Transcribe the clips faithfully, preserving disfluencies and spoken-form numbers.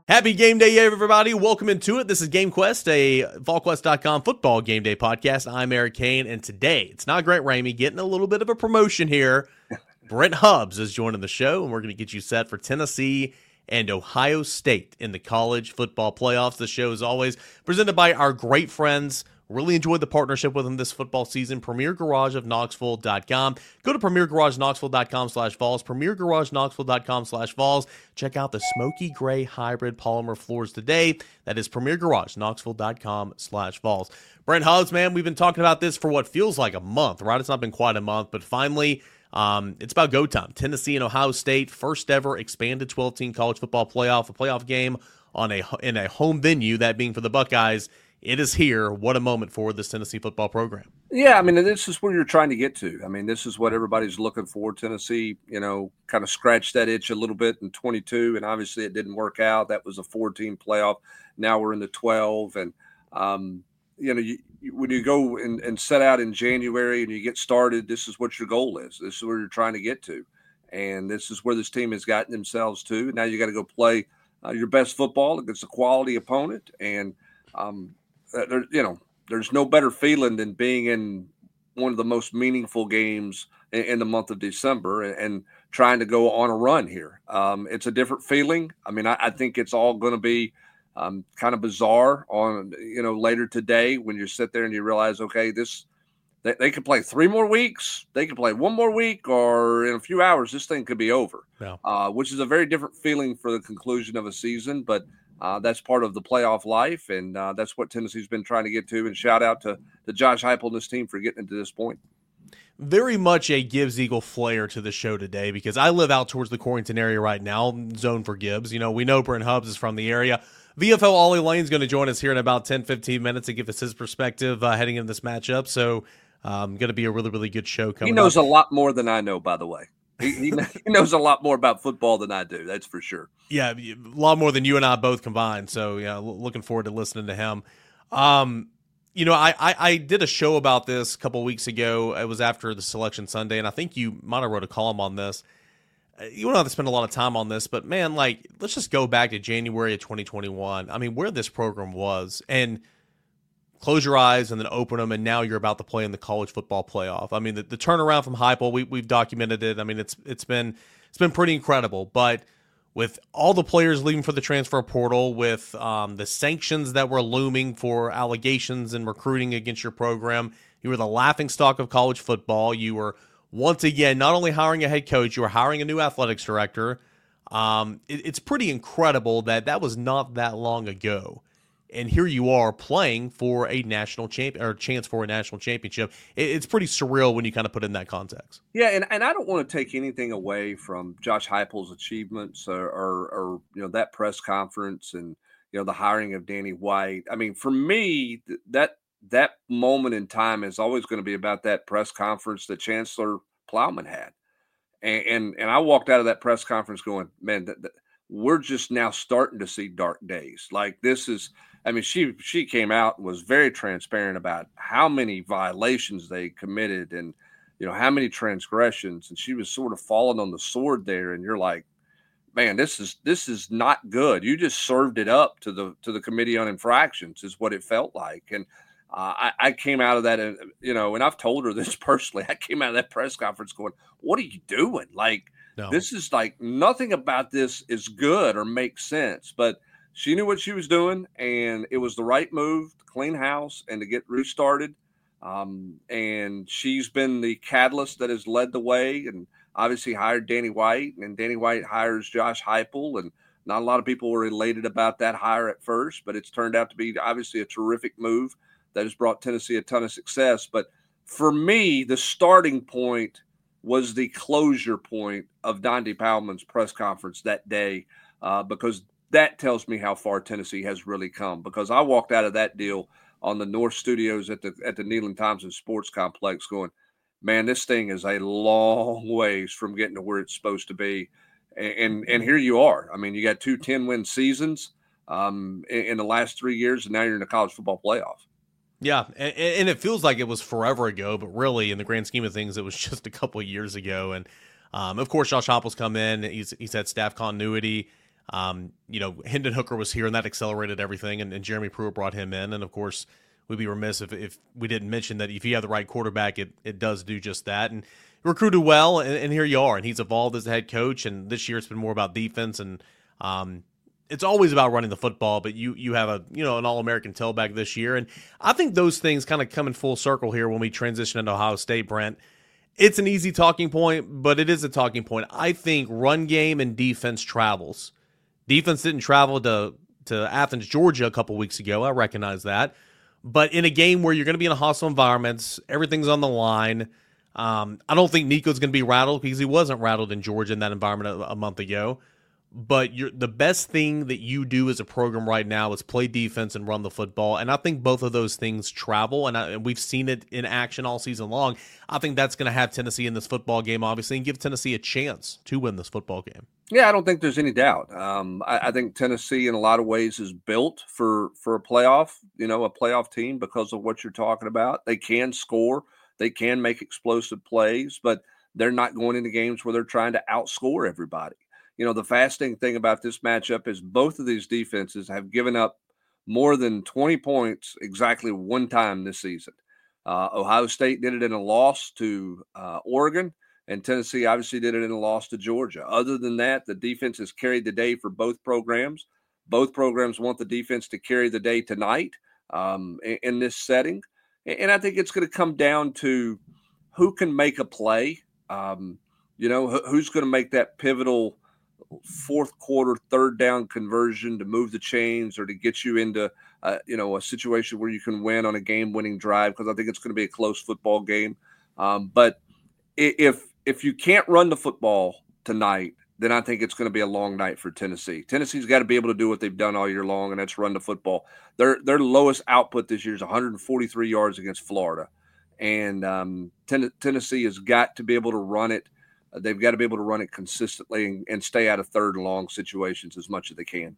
Happy game day, everybody. Welcome into it. This is Game Quest, a Vol Quest dot com football game day podcast. I'm Eric Kane, and today, it's not Grant Ramey getting a little bit of a promotion here. Brent Hubbs is joining the show, and we're going to get you set for Tennessee and Ohio State in the college football playoffs. The show is always presented by our great friends. Really enjoyed the partnership with them this football season. Premier Garage of Knoxville dot com. Go to Premier Garage Knoxville dot com slash Vols. Premier Garage Knoxville dot com slash Vols. Check out the smoky gray hybrid polymer floors today. That is Premier Garage Knoxville dot com slash Vols. Brent Hubbs, man, we've been talking about this for what feels like a month, right? It's not been quite a month, but finally, um, it's about go time. Tennessee and Ohio State, first ever expanded twelve-team college football playoff, a playoff game on a in a home venue, that being for the Buckeyes. It is here. What a moment for this Tennessee football program. Yeah, I mean, this is where you're trying to get to. I mean, this is what everybody's looking for. Tennessee, you know, kind of scratched that itch a little bit in twenty-two, and obviously it didn't work out. That was a four-team playoff. Now we're in the twelve, and, um, you know, you, you, when you go and, and set out in January and you get started, this is what your goal is. This is where you're trying to get to, and this is where this team has gotten themselves to. Now you got to go play uh, your best football against a quality opponent, and um, there, you know, there's no better feeling than being in one of the most meaningful games in, in the month of December and, and trying to go on a run here. Um, it's a different feeling. I mean, I, I think it's all going to be um, kind of bizarre on, you know, later today when you sit there and you realize, okay, this they, they could play three more weeks, they could play one more week, or in a few hours, this thing could be over, yeah. uh, which is a very different feeling for the conclusion of a season. But Uh, that's part of the playoff life, and uh, that's what Tennessee's been trying to get to. And shout out to, to Josh Heupel and his team for getting to this point. Very much a Gibbs Eagle flair to the show today, because I live out towards the Corrington area right now, zone for Gibbs. You know, we know Brent Hubbs is from the area. V F L Ollie Lane's going to join us here in about ten, fifteen minutes to give us his perspective uh, heading into this matchup. So, um, going to be a really, really good show coming up. He knows up. a lot more than I know, by the way. He, he knows a lot more about football than I do. That's for sure. Yeah, a lot more than you and I both combined. So, yeah, looking forward to listening to him. Um, you know, I, I, I did a show about this a couple weeks ago. It was after the Selection Sunday, and I think you might have wrote a column on this. You don't have to spend a lot of time on this, but, man, like, let's just go back to January of twenty twenty-one. I mean, where this program was, and close your eyes and then open them, and now you're about to play in the college football playoff. I mean, the, the turnaround from Heupel, we, we've documented it. I mean, it's it's been it's been pretty incredible. But with all the players leaving for the transfer portal, with um, the sanctions that were looming for allegations and recruiting against your program, you were the laughingstock of college football. You were once again not only hiring a head coach, you were hiring a new athletics director. Um, it, it's pretty incredible that that was not that long ago. And here you are playing for a national champion or chance for a national championship. It, it's pretty surreal when you kind of put it in that context. Yeah, and, and I don't want to take anything away from Josh Heupel's achievements or, or, or you know that press conference and you know the hiring of Danny White. I mean, for me, that that moment in time is always going to be about that press conference that Chancellor Plowman had, and and, and I walked out of that press conference going, man, that, that, we're just now starting to see dark days. Like this is. I mean, she she came out and was very transparent about how many violations they committed and, you know, how many transgressions. And she was sort of falling on the sword there. And you're like, man, this is this is not good. You just served it up to the to the Committee on Infractions is what it felt like. And uh, I, I came out of that, and, you know, and I've told her this personally. I came out of that press conference going, what are you doing? Like, no. This is like nothing about this is good or makes sense. But she knew what she was doing, and it was the right move to clean house and to get restarted. Um, and she's been the catalyst that has led the way and obviously hired Danny White, and Danny White hires Josh Heupel. And not a lot of people were elated about that hire at first, but it's turned out to be obviously a terrific move that has brought Tennessee a ton of success. But for me, the starting point was the closure point of Donde Powellman's press conference that day, uh, because that tells me how far Tennessee has really come, because I walked out of that deal on the North Studios at the at the Neyland Thompson Sports Complex going, man, this thing is a long ways from getting to where it's supposed to be. And and, and here you are. I mean, you got two ten-win seasons um, in, in the last three years, and now you're in the college football playoff. Yeah, and, and it feels like it was forever ago, but really, in the grand scheme of things, it was just a couple of years ago. And, um, of course, Josh Heupel's come in. He's, he's had staff continuity. Um, you know, Hendon Hooker was here, and that accelerated everything, and, and Jeremy Pruitt brought him in. And, of course, we'd be remiss if, if we didn't mention that if you have the right quarterback, it, it does do just that. And recruited well, and, and here you are. And he's evolved as a head coach, and this year it's been more about defense. And um, it's always about running the football, but you you have a you know an All-American tailback this year. And I think those things kind of come in full circle here when we transition into Ohio State, Brent. It's an easy talking point, but it is a talking point. I think run game and defense travels. Defense didn't travel to, to Athens, Georgia a couple weeks ago. I recognize that. But in a game where you're going to be in a hostile environment, everything's on the line. Um, I don't think Nico's going to be rattled because he wasn't rattled in Georgia in that environment a, a month ago. But you're, the best thing that you do as a program right now is play defense and run the football. And I think both of those things travel, and, I, and we've seen it in action all season long. I think that's going to have Tennessee in this football game, obviously, and give Tennessee a chance to win this football game. Yeah, I don't think there's any doubt. Um, I, I think Tennessee, in a lot of ways, is built for for a playoff, you know, a playoff team because of what you're talking about. They can score, they can make explosive plays, but they're not going into games where they're trying to outscore everybody. You know, the fascinating thing about this matchup is both of these defenses have given up more than twenty points exactly one time this season. Uh, Ohio State did it in a loss to uh, Oregon, and Tennessee obviously did it in a loss to Georgia. Other than that, the defense has carried the day for both programs. Both programs want the defense to carry the day tonight um, in, in this setting. And I think it's going to come down to who can make a play. Um, you know, who's going to make that pivotal fourth quarter, third down conversion to move the chains or to get you into, uh, you know, a situation where you can win on a game-winning drive, because I think it's going to be a close football game. Um, but if if you can't run the football tonight, then I think it's going to be a long night for Tennessee. Tennessee's got to be able to do what they've done all year long, and that's run the football. Their their lowest output this year is one hundred forty-three yards against Florida, and um, ten- Tennessee has got to be able to run it. They've got to be able to run it consistently and, and stay out of third and long situations as much as they can.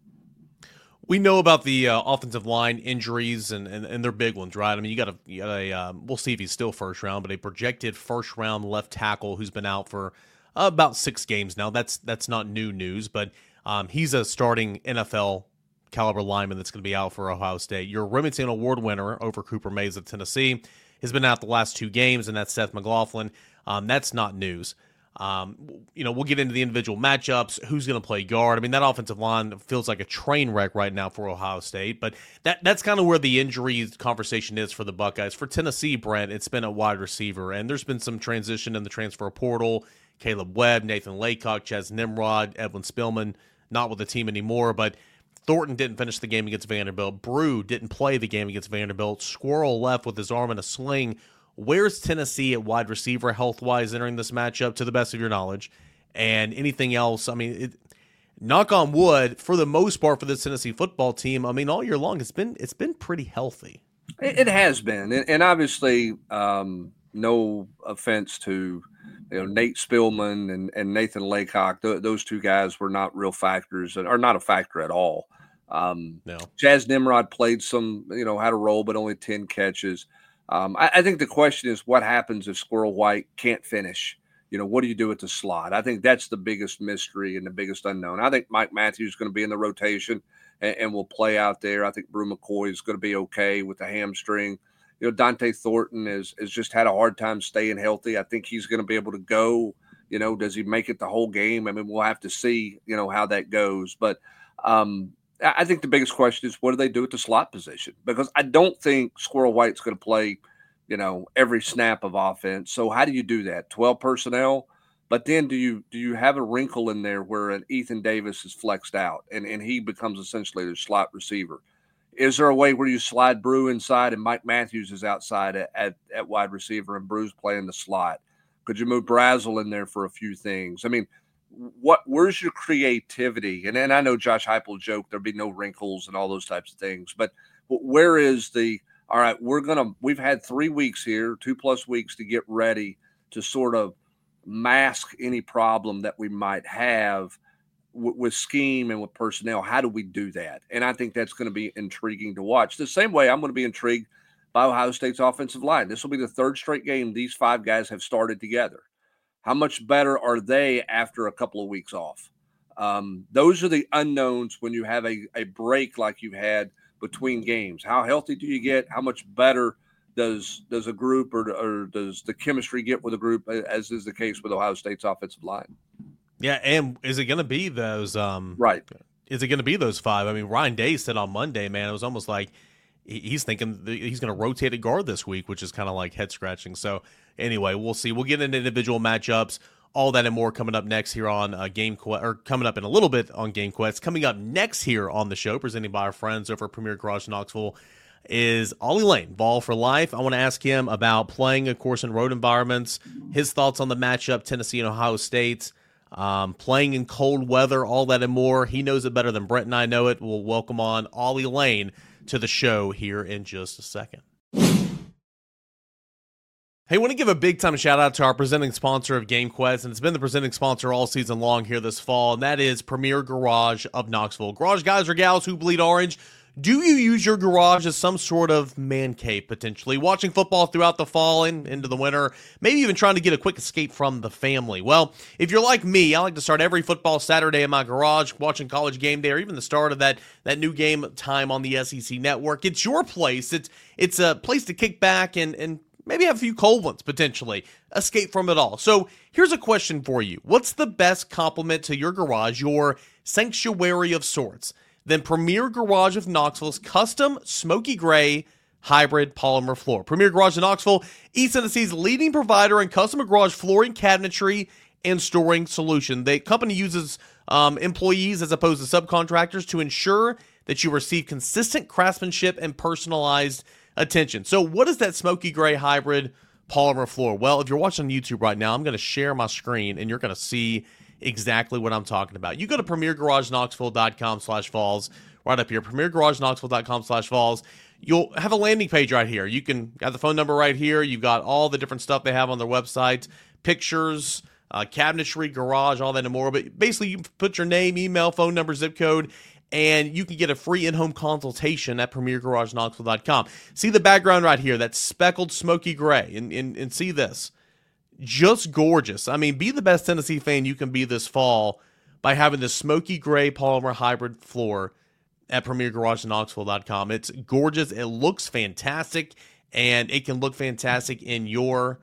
We know about the uh, offensive line injuries, and, and, and they're big ones, right? I mean, you got a, you got a um, we'll see if he's still first round, but a projected first round left tackle who's been out for uh, about six games now. That's that's not new news, but um, he's a starting N F L caliber lineman that's going to be out for Ohio State. Your Remington Award winner over Cooper Mays of Tennessee has been out the last two games, and that's Seth McLaughlin. Um, that's not news. Um, you know, we'll get into the individual matchups, who's going to play guard. I mean, that offensive line feels like a train wreck right now for Ohio State, but that that's kind of where the injuries conversation is for the Buckeyes. For Tennessee, Brent, it's been a wide receiver, and there's been some transition in the transfer portal. Caleb Webb, Nathan Laycock, Chaz Nimrod, Edwin Spillman, not with the team anymore, but Thornton didn't finish the game against Vanderbilt. Brew didn't play the game against Vanderbilt. Squirrel left with his arm in a sling. Where's Tennessee at wide receiver health-wise entering this matchup, to the best of your knowledge? And anything else? I mean, it, knock on wood, for the most part for this Tennessee football team, I mean, all year long, it's been it's been pretty healthy. It, it has been. And, and obviously, um, no offense to you know Nate Spillman and, and Nathan Laycock. Th- those two guys were not real factors, or not a factor at all. Um, no. Chaz Nimrod played some, you know, had a role, but only ten catches. Um, I, I think the question is what happens if Squirrel White can't finish? You know, what do you do at the slot? I think that's the biggest mystery and the biggest unknown. I think Mike Matthews is going to be in the rotation and, and will play out there. I think Brew McCoy is going to be okay with the hamstring. You know, Dante Thornton has, has just had a hard time staying healthy. I think he's going to be able to go. You know, does he make it the whole game? I mean, we'll have to see, you know, how that goes. But um, I think the biggest question is what do they do at the slot position? Because I don't think Squirrel White's going to play, you know, every snap of offense. So how do you do that? twelve personnel, but then do you do you have a wrinkle in there where an Ethan Davis is flexed out and, and he becomes essentially the slot receiver? Is there a way where you slide Brew inside and Mike Matthews is outside at, at, at wide receiver and Brew's playing the slot? Could you move Brazel in there for a few things? I mean, what where's your creativity? And and I know Josh Heupel joked there'd be no wrinkles and all those types of things, but where is the all right, we're gonna we've had three weeks here, two plus weeks to get ready to sort of mask any problem that we might have w- with scheme and with personnel. How do we do that? And I think that's going to be intriguing to watch. The same way I'm going to be intrigued by Ohio State's offensive line. This will be the third straight game these five guys have started together. How much better are they after a couple of weeks off? Um, those are the unknowns when you have a, a break like you've had between games. How healthy do you get? How much better does does a group or, or does the chemistry get with a group, as is the case with Ohio State's offensive line? Yeah, and is it going to be those um, – right. Is it going to be those five? I mean, Ryan Day said on Monday, man, it was almost like he's thinking he's going to rotate a guard this week, which is kind of like head scratching. So anyway, we'll see. We'll get into individual matchups, all that and more coming up next here on uh, Game Quest, or coming up in a little bit on Game Quest. Coming up next here on the show, presented by our friends over at Premier Garage Knoxville, is Ollie Lane, Ball for Life. I want to ask him about playing, of course, in road environments, his thoughts on the matchup, Tennessee and Ohio State. Um, playing in cold weather, all that and more. He knows it better than Brent and I know it. We'll welcome on Ollie Lane to the show here in just a second. Hey, I want to give a big time shout out to our presenting sponsor of Game Quest, and it's been the presenting sponsor all season long here this fall, and that is Premier Garage of Knoxville. Garage guys or gals who bleed orange, do you use your garage as some sort of man cave, potentially? Watching football throughout the fall and into the winter, maybe even trying to get a quick escape from the family. Well, if you're like me, I like to start every football Saturday in my garage, watching College Game Day, or even the start of that, that new game time on the S E C Network. It's your place. It's it's a place to kick back and, and maybe have a few cold ones, potentially. Escape from it all. So here's a question for you. What's the best compliment to your garage, your sanctuary of sorts? Then Premier Garage of Knoxville's custom smoky gray hybrid polymer floor. Premier Garage of Knoxville, East Tennessee's leading provider in custom garage flooring, cabinetry, and storing solution. The company uses um, employees as opposed to subcontractors to ensure that you receive consistent craftsmanship and personalized attention. So what is that smoky gray hybrid polymer floor? Well, if you're watching on YouTube right now, I'm going to share my screen and you're going to see exactly what I'm talking about. You go to premier garage knoxville dot com slash falls, right up here, premier garage knoxville dot com slash falls. You'll have a landing page right here. You can got the phone number right here. You've got all the different stuff they have on their website, pictures, uh, cabinetry, garage, all that and more. But basically, you put your name, email, phone number, zip code, and you can get a free in-home consultation at premier garage knoxville dot com. See the background right here, that speckled smoky gray, and, and, and see this. Just gorgeous. I mean, be the best Tennessee fan you can be this fall by having the smoky gray polymer hybrid floor at premier garage knoxville dot com. It's gorgeous. It looks fantastic, and it can look fantastic in your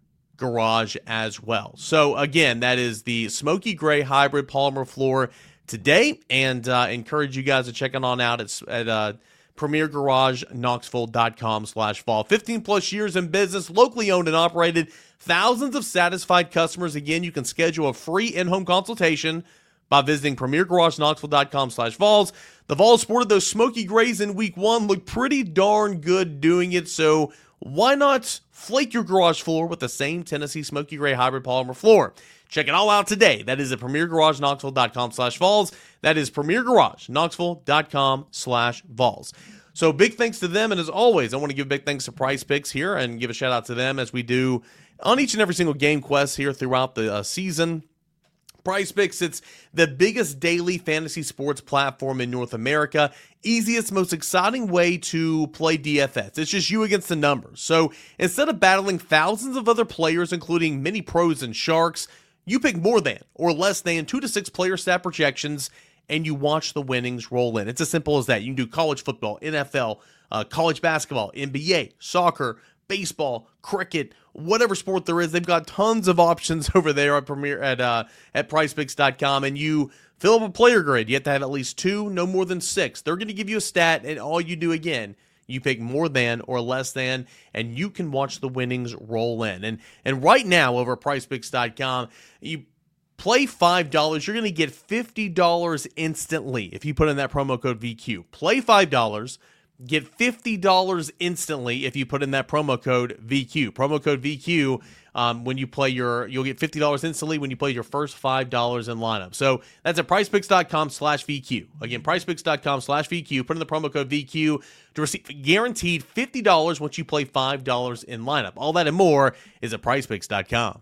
garage as well. So, again, that is the smoky gray hybrid polymer floor today, and uh, encourage you guys to check it on out. It's at uh, premier garage knoxville dot com slash fall. fifteen plus years in business, locally owned and operated, thousands of satisfied customers. Again, you can schedule a free in-home consultation by visiting premier garage knoxville dot com slash falls. The Vols sported those smoky grays in week one, looked pretty darn good doing it, so why not flake your garage floor with the same Tennessee smoky gray hybrid polymer floor? Check it all out today. That is at premier garage knoxville dot com slash falls. That is premier garage knoxville dot com slash falls. So big thanks to them, and as always, I want to give big thanks to Prize Picks here and give a shout out to them as we do on each and every single Game Quest here throughout the uh, season. Prize Picks, it's the biggest daily fantasy sports platform in North America. Easiest, most exciting way to play D F S. It's just you against the numbers. So instead of battling thousands of other players, including many pros and sharks, you pick more than or less than two to six player stat projections, and you watch the winnings roll in. It's as simple as that. You can do college football, N F L, uh, college basketball, N B A, soccer, baseball, cricket, whatever sport there is. They've got tons of options over there at Premier at uh, at prize picks dot com, and you fill up a player grid. You have to have at least two, no more than six. They're going to give you a stat, and all you do again, you pick more than or less than, and you can watch the winnings roll in. And and right now over at prize picks dot com, you play five dollars, you're going to get fifty dollars instantly if you put in that promo code V Q. Play five dollars, get fifty dollars instantly if you put in that promo code V Q. Promo code V Q, um, when you play your, you'll get fifty dollars instantly when you play your first five dollars in lineup. So that's at prize picks dot com slash V Q. Again, prize picks dot com slash V Q. Put in the promo code V Q to receive guaranteed fifty dollars once you play five dollars in lineup. All that and more is at prize picks dot com.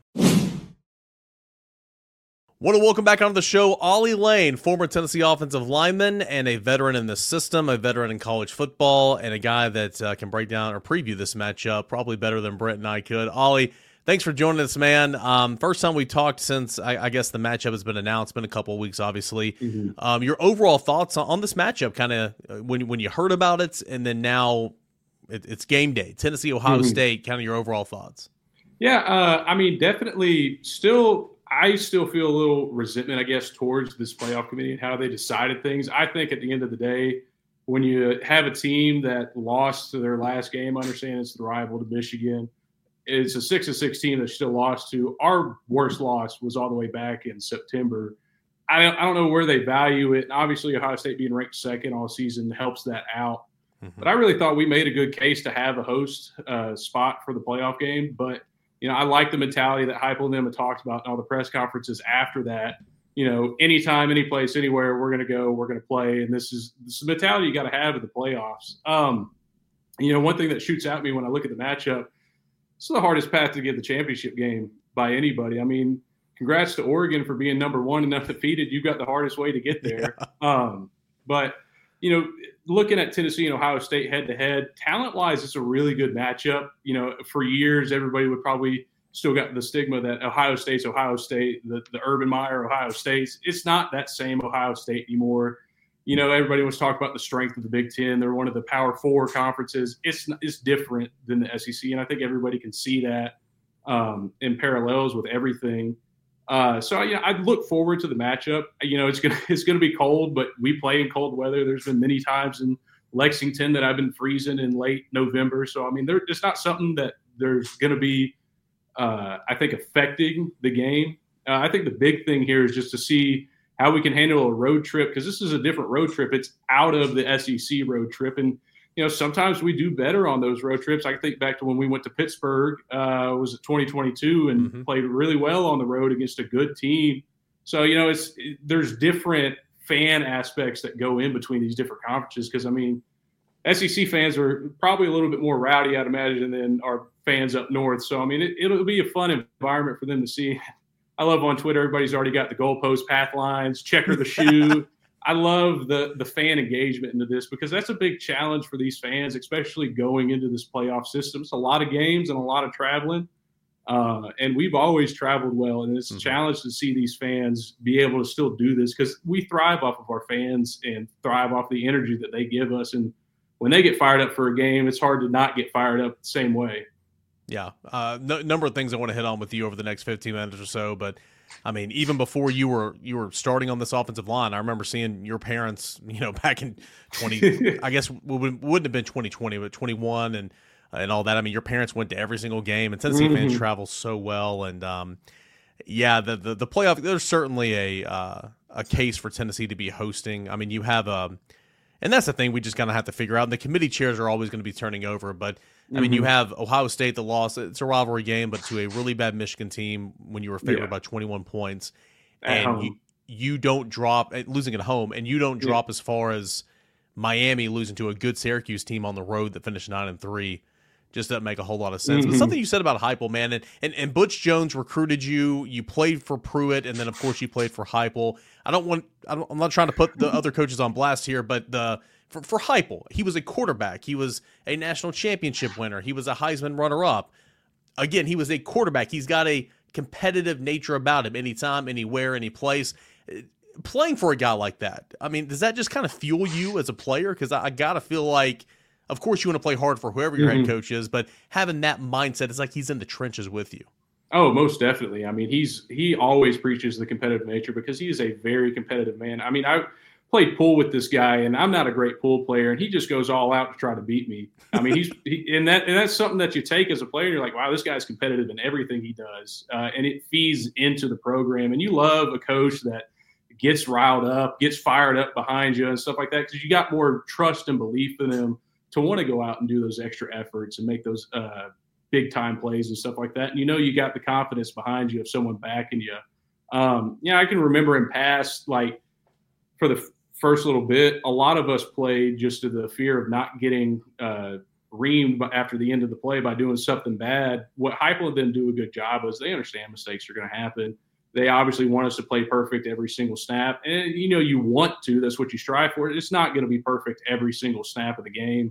Want to welcome back onto the show Ollie Lane, former Tennessee offensive lineman and a veteran in the system, a veteran in college football, and a guy that uh, can break down or preview this matchup probably better than Brent and I could. Ollie, Thanks for joining us, man. Um, first time we talked since I, I guess the matchup has been announced. It's been a couple of weeks, obviously. Mm-hmm. Um, your overall thoughts on, on this matchup, kind of when when you heard about it, and then now it, it's game day, Tennessee, Ohio mm-hmm. State. Kind of your overall thoughts. Yeah, uh, I mean, definitely. Still, I still feel a little resentment, I guess, towards this playoff committee and how they decided things. I think at the end of the day, when you have a team that lost to their last game, I understand it's the rival to Michigan. It's a six and six team that still lost to. Our worst loss was all the way back in September. I don't, I don't know where they value it. Obviously, Ohio State being ranked second all season helps that out. Mm-hmm. But I really thought we made a good case to have a host uh, spot for the playoff game. But, you know, I like the mentality that Heupel and them have talked about in all the press conferences after that. You know, anytime, any place, anywhere, we're going to go, we're going to play. And this is, this is the mentality you got to have in the playoffs. Um, you know, one thing that shoots at me when I look at the matchup, it's the hardest path to get the championship game by anybody. I mean, congrats to Oregon for being number one and undefeated. You got the hardest way to get there. Yeah. Um, but, you know, looking at Tennessee and Ohio State head-to-head, talent-wise, it's a really good matchup. You know, for years, everybody would probably still got the stigma that Ohio State's Ohio State, the, the Urban Meyer Ohio State's. It's not that same Ohio State anymore. You know, everybody was talking about the strength of the Big Ten. They're one of the Power Four conferences. It's it's different than the S E C, and I think everybody can see that um, in parallels with everything. Uh, so, you know, I look forward to the matchup. You know, it's gonna it's gonna be cold, but we play in cold weather. There's been many times in Lexington that I've been freezing in late November. So, I mean, there, it's not something that there's gonna be, uh, I think, affecting the game. Uh, I think the big thing here is just to see how we can handle a road trip, because this is a different road trip. It's out of the S E C road trip. And, you know, sometimes we do better on those road trips. I think back to when we went to Pittsburgh, uh, was it twenty twenty-two, and mm-hmm. played really well on the road against a good team. So, you know, it's it, there's different fan aspects that go in between these different conferences. Because, I mean, S E C fans are probably a little bit more rowdy, I'd imagine, than our fans up north. So, I mean, it, it'll be a fun environment for them to see. I love on Twitter, everybody's already got the goalpost path lines, checker the shoe. I love the the fan engagement into this, because that's a big challenge for these fans, especially going into this playoff system. It's a lot of games and a lot of traveling. Uh, and we've always traveled well, and it's a mm-hmm. challenge to see these fans be able to still do this, because we thrive off of our fans and thrive off the energy that they give us. And when they get fired up for a game, it's hard to not get fired up the same way. Yeah, uh, no, number of things I want to hit on with you over the next fifteen minutes or so. But I mean, even before you were you were starting on this offensive line, I remember seeing your parents, you know, back in twenty. I guess it wouldn't have been twenty twenty, but twenty-one and and all that. I mean, your parents went to every single game, and Tennessee mm-hmm. fans travel so well. And um, yeah, the, the the playoff. There's certainly a uh, a case for Tennessee to be hosting. I mean, you have a, and that's the thing we just kind of have to figure out. And the committee chairs are always going to be turning over, but. I mean, you have Ohio State that lost. It's a rivalry game, but to a really bad Michigan team when you were favored yeah. by twenty-one points. At and home. you, you don't drop – losing at home, and you don't drop yeah. as far as Miami losing to a good Syracuse team on the road that finished nine and three. Just doesn't make a whole lot of sense. Mm-hmm. But something you said about Heupel, man, and, and, and Butch Jones recruited you. You played for Pruitt, and then, of course, you played for Heupel. I don't want – I'm not trying to put the other coaches on blast here, but the – For, for Heupel, he was a quarterback. He was a national championship winner. He was a Heisman runner-up. Again, he was a quarterback. He's got a competitive nature about him anytime, anywhere, any place. Playing for a guy like that, I mean, does that just kind of fuel you as a player? Because I, I got to feel like, of course, you want to play hard for whoever your mm-hmm. head coach is, but having that mindset, it's like he's in the trenches with you. Oh, most definitely. I mean, he's he always preaches the competitive nature, because he is a very competitive man. I mean, I – played pool with this guy, and I'm not a great pool player, and he just goes all out to try to beat me. I mean, he's he, and that and that's something that you take as a player. You're like, wow, this guy's competitive in everything he does, uh, and it feeds into the program. And you love a coach that gets riled up, gets fired up behind you, and stuff like that, because you got more trust and belief in him to want to go out and do those extra efforts and make those uh, big time plays and stuff like that. And you know, you got the confidence behind you of someone backing you. Um, yeah, I can remember in past, like for the first little bit, a lot of us played just to the fear of not getting uh, reamed after the end of the play by doing something bad. What Heupel didn't do a good job was they understand mistakes are going to happen. They obviously want us to play perfect every single snap. And, you know, you want to. That's what you strive for. It's not going to be perfect every single snap of the game.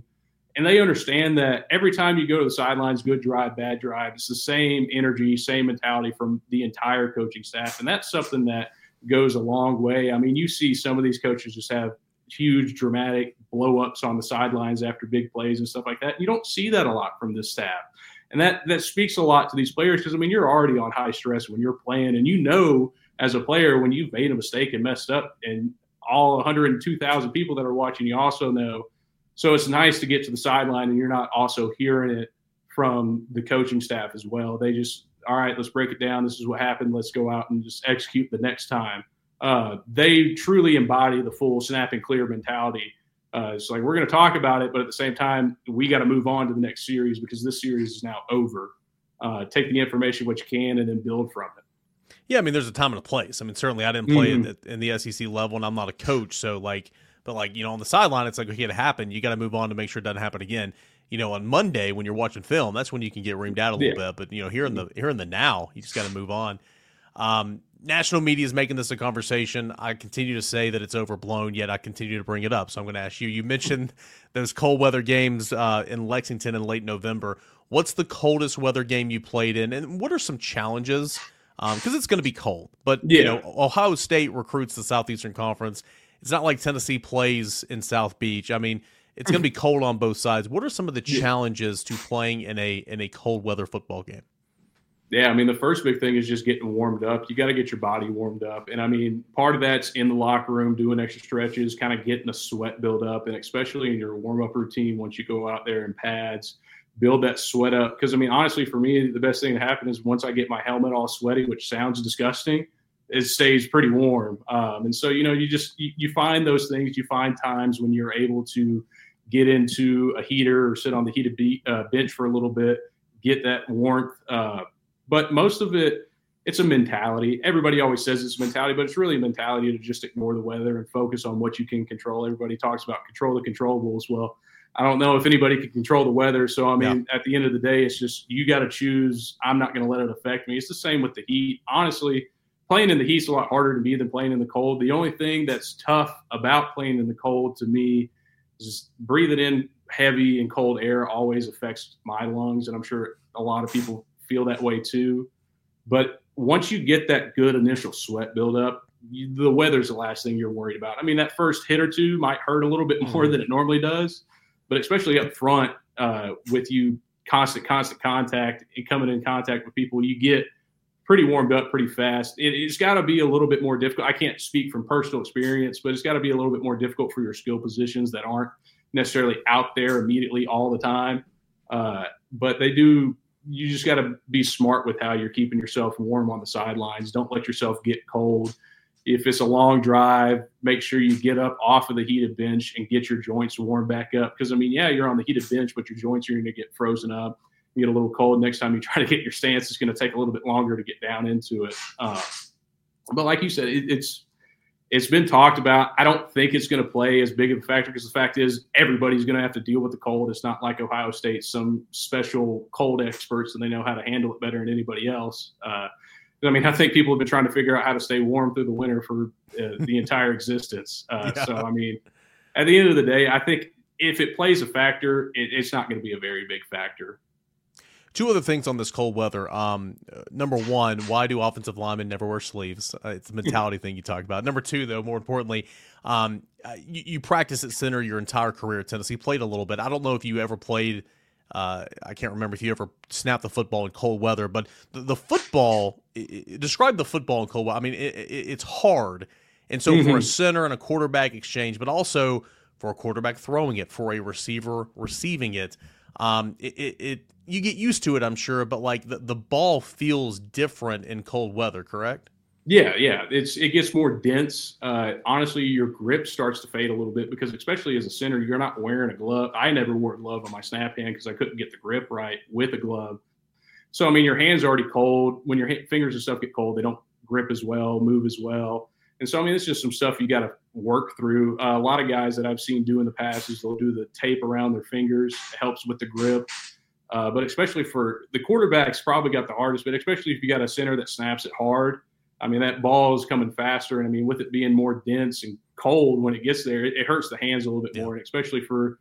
And they understand that every time you go to the sidelines, good drive, bad drive, it's the same energy, same mentality from the entire coaching staff. And that's something that goes a long way. I mean, you see some of these coaches just have huge, dramatic blow-ups on the sidelines after big plays and stuff like that. You don't see that a lot from this staff. And that that speaks a lot to these players because, I mean, you're already on high stress when you're playing. And you know as a player when you've made a mistake and messed up, and all one hundred two thousand people that are watching you also know. So it's nice to get to the sideline and you're not also hearing it from the coaching staff as well. They just, all right, let's break it down. This is what happened. Let's go out and just execute the next time. Uh, they truly embody the full snap and clear mentality. Uh, it's like, we're going to talk about it, but at the same time, we got to move on to the next series because this series is now over. Uh, take the information, what you can, and then build from it. Yeah, I mean, there's a time and a place. I mean, certainly I didn't play mm-hmm. in, in the S E C level, and I'm not a coach, so like, but like, you know, on the sideline, it's like, okay, it happened. You got to move on to make sure it doesn't happen again. You know, on Monday when you're watching film, that's when you can get reamed out a little yeah. bit. But you know, here in the here in the now, you just got to move on. Um, national media is making this a conversation. I continue to say that it's overblown, yet I continue to bring it up. So I'm going to ask you. You mentioned those cold weather games uh, in Lexington in late November. What's the coldest weather game you played in, and what are some challenges? Because um, it's going to be cold. But yeah. you know, Ohio State recruits the Southeastern Conference. It's not like Tennessee plays in South Beach. I mean, it's going to be cold on both sides. What are some of the challenges to playing in a in a cold weather football game? Yeah, I mean, the first big thing is just getting warmed up. You got to get your body warmed up. And, I mean, part of that's in the locker room, doing extra stretches, kind of getting the sweat build up, and especially in your warm-up routine once you go out there in pads, build that sweat up. Because, I mean, honestly, for me, the best thing to happen is once I get my helmet all sweaty, which sounds disgusting, it stays pretty warm. Um, and so, you know, you just you, you find those things. You find times when you're able to get into a heater or sit on the heated be- uh, bench for a little bit, get that warmth. Uh, but most of it, it's a mentality. Everybody always says it's a mentality, but it's really a mentality to just ignore the weather and focus on what you can control. Everybody talks about control the controllables. Well, I don't know if anybody can control the weather. So, I mean, yeah. at the end of the day, it's just you got to choose. I'm not going to let it affect me. It's the same with the heat. Honestly, playing in the heat's a lot harder to me than playing in the cold. The only thing that's tough about playing in the cold to me is just breathing in heavy and cold air always affects my lungs, and I'm sure a lot of people feel that way too. But once you get that good initial sweat buildup, you, the weather's the last thing you're worried about. I mean, that first hit or two might hurt a little bit more mm-hmm. than it normally does, but especially up front uh, with you constant, constant contact and coming in contact with people, you get pretty warmed up pretty fast. It, it's got to be a little bit more difficult. I can't speak from personal experience, but it's got to be a little bit more difficult for your skill positions that aren't necessarily out there immediately all the time. Uh, but they do, you just got to be smart with how you're keeping yourself warm on the sidelines. Don't let yourself get cold. If it's a long drive, make sure you get up off of the heated bench and get your joints warm back up. Because, I mean, yeah, you're on the heated bench, but your joints are going to get frozen up. You get a little cold. Next time you try to get your stance, it's going to take a little bit longer to get down into it. Uh, but like you said, it, it's it's been talked about. I don't think it's going to play as big of a factor because the fact is everybody's going to have to deal with the cold. It's not like Ohio State, some special cold experts, and they know how to handle it better than anybody else. Uh, I mean, I think people have been trying to figure out how to stay warm through the winter for uh, the entire existence. Uh, yeah. So, I mean, at the end of the day, I think if it plays a factor, it, it's not going to be a very big factor. Two other things on this cold weather. Um, number one, why do offensive linemen never wear sleeves? Uh, it's a mentality thing you talk about. Number two, though, more importantly, um, you, you practice at center your entire career at Tennessee. Played a little bit. I don't know if you ever played uh, – I can't remember if you ever snapped the football in cold weather. But the, the football – describe the football in cold weather. I mean, it, it, it's hard. And so mm-hmm. for a center and a quarterback exchange, but also for a quarterback throwing it, for a receiver receiving it, um, it, it, it you get used to it, I'm sure, but like the, the ball feels different in cold weather, correct? Yeah, yeah. It's it gets more dense. Uh, honestly, your grip starts to fade a little bit because especially as a center, you're not wearing a glove. I never wore a glove on my snap hand because I couldn't get the grip right with a glove. So, I mean, your hand's already cold. When your fingers and stuff get cold, they don't grip as well, move as well. And so, I mean, it's just some stuff you got to work through. Uh, a lot of guys that I've seen do in the past is they'll do the tape around their fingers. It helps with the grip. Uh, but especially for the quarterbacks, probably got the hardest, but especially if you got a center that snaps it hard. I mean, that ball is coming faster. And I mean, with it being more dense and cold when it gets there, it, it hurts the hands a little bit yeah. more, and especially for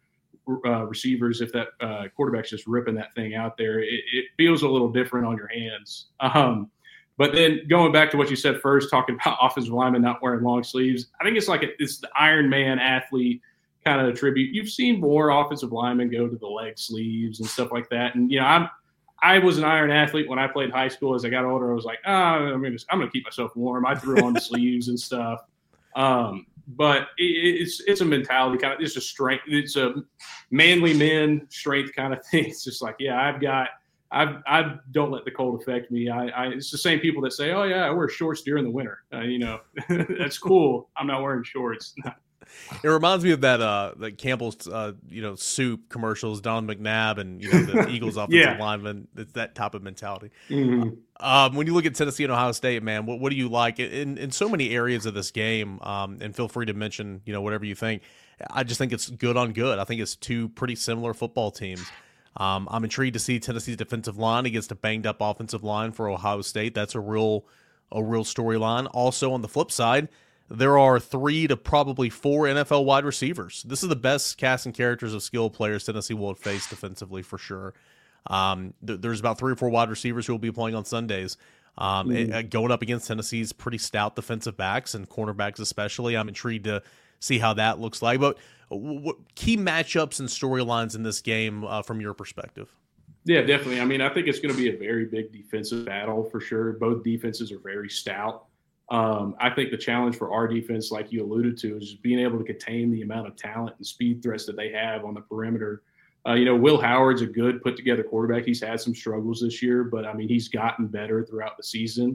uh, receivers, if that uh, quarterback's just ripping that thing out there, it, it feels a little different on your hands. Um, but then going back to what you said first, talking about offensive linemen not wearing long sleeves, I think it's like a, it's the Iron Man athlete kind of tribute. You've seen more offensive linemen go to the leg sleeves and stuff like that. And, you know, I'm, I was an iron athlete when I played high school. As I got older, I was like, oh, I'm going to I'm gonna keep myself warm. I threw on the sleeves and stuff. Um, but it, it's it's a mentality kind of, it's a strength. It's a manly men strength kind of thing. It's just like, yeah, I've got, I've, I don't let the cold affect me. I, I, it's the same people that say, oh yeah, I wear shorts during the winter. Uh, you know, that's cool. I'm not wearing shorts. It reminds me of that uh that Campbell's uh you know soup commercials, Don McNabb and you know the Eagles offensive yeah. lineman. It's that type of mentality. Mm-hmm. Um, when you look at Tennessee and Ohio State, man, what what do you like in in so many areas of this game? Um, and feel free to mention you know whatever you think. I just think it's good on good. I think it's two pretty similar football teams. Um, I'm intrigued to see Tennessee's defensive line against a banged up offensive line for Ohio State. That's a real a real storyline. Also on the flip side, there are three to probably four N F L wide receivers. This is the best cast and characters of skill players Tennessee will face defensively for sure. Um, th- there's about three or four wide receivers who will be playing on Sundays. Um, mm-hmm. and, uh, going up against Tennessee's pretty stout defensive backs and cornerbacks especially. I'm intrigued to see how that looks like. But what key matchups and storylines in this game uh, from your perspective? Yeah, definitely. I mean, I think it's going to be a very big defensive battle for sure. Both defenses are very stout. Um, I think the challenge for our defense, like you alluded to, is just being able to contain the amount of talent and speed threats that they have on the perimeter. Uh, you know, Will Howard's a good put-together quarterback. He's had some struggles this year, but, I mean, he's gotten better throughout the season.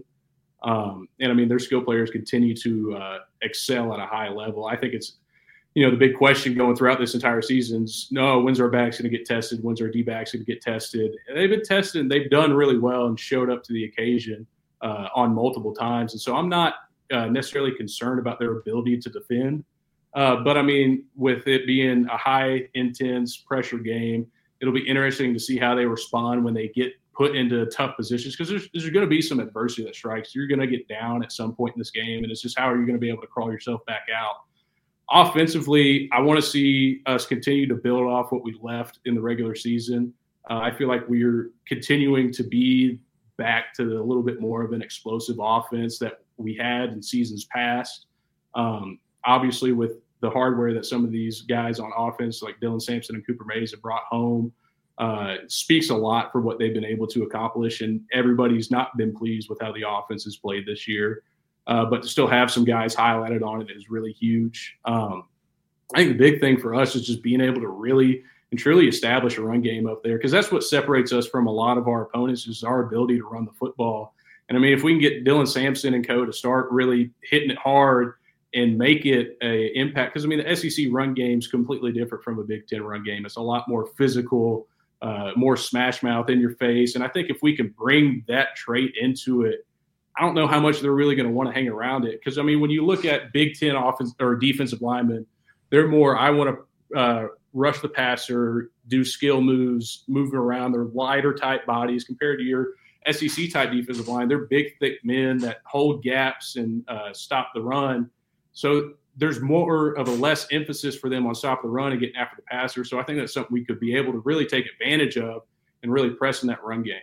Um, and, I mean, their skill players continue to uh, excel at a high level. I think it's, you know, the big question going throughout this entire season is, no, when's our backs going to get tested? When's our D-backs going to get tested? And they've been tested, and they've done really well and showed up to the occasion uh, on multiple times. And so I'm not uh, necessarily concerned about their ability to defend. Uh, but, I mean, with it being a high, intense pressure game, it'll be interesting to see how they respond when they get put into tough positions, because there's, there's going to be some adversity that strikes. You're going to get down at some point in this game, and it's just how are you going to be able to crawl yourself back out. Offensively, I want to see us continue to build off what we left in the regular season. Uh, I feel like we're continuing to be back to the, a little bit more of an explosive offense that we had in seasons past. Um, obviously, with the hardware that some of these guys on offense, like Dylan Sampson and Cooper Mays, have brought home, uh, speaks a lot for what they've been able to accomplish. And everybody's not been pleased with how the offense has played this year. Uh, but to still have some guys highlighted on it is really huge. Um, I think the big thing for us is just being able to really and truly establish a run game up there, because that's what separates us from a lot of our opponents is our ability to run the football. And, I mean, if we can get Dylan Sampson and co to start really hitting it hard and make it a impact, because, I mean, the S E C run game is completely different from a Big Ten run game. It's a lot more physical, uh, more smash mouth in your face. And I think if we can bring that trait into it, I don't know how much they're really going to want to hang around it. Because, I mean, when you look at Big Ten offense or defensive linemen, they're more, I want to uh, rush the passer, do skill moves, moving around. They're lighter type bodies compared to your S E C type defensive line. They're big, thick men that hold gaps and uh, stop the run. So there's more of a less emphasis for them on stop the run and getting after the passer. So I think that's something we could be able to really take advantage of and really press in that run game.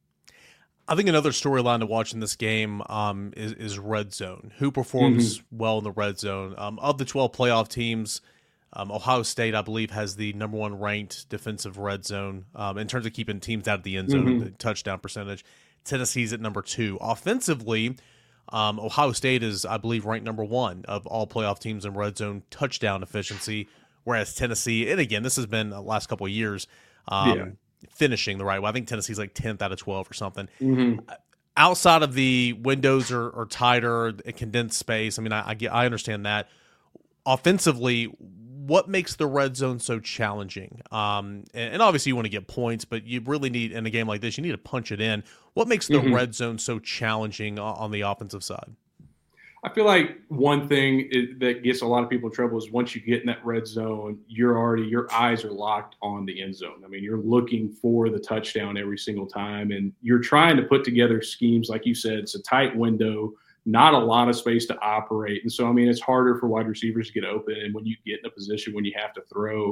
I think another storyline to watch in this game um, is, is red zone. Who performs mm-hmm. well in the red zone? Um, of the twelve playoff teams, um, Ohio State, I believe, has the number one ranked defensive red zone um, in terms of keeping teams out of the end zone, mm-hmm. the touchdown percentage. Tennessee's at number two. Offensively, um, Ohio State is, I believe, ranked number one of all playoff teams in red zone touchdown efficiency, whereas Tennessee, and again, this has been the last couple of years, um, yeah. finishing the right way. I think Tennessee's like tenth out of twelve or something. Mm-hmm. Outside of the windows are, are tighter, a condensed space. I mean, I, I get, I understand that. Offensively, what makes the red zone so challenging? Um, and, and obviously you want to get points, but you really need, in a game like this, you need to punch it in. What makes the mm-hmm. red zone so challenging on the offensive side? I feel like one thing is, that gets a lot of people in trouble is once you get in that red zone, you're already, your eyes are locked on the end zone. I mean, you're looking for the touchdown every single time, and you're trying to put together schemes. Like you said, it's a tight window, not a lot of space to operate. And so, I mean, it's harder for wide receivers to get open. And when you get in a position when you have to throw,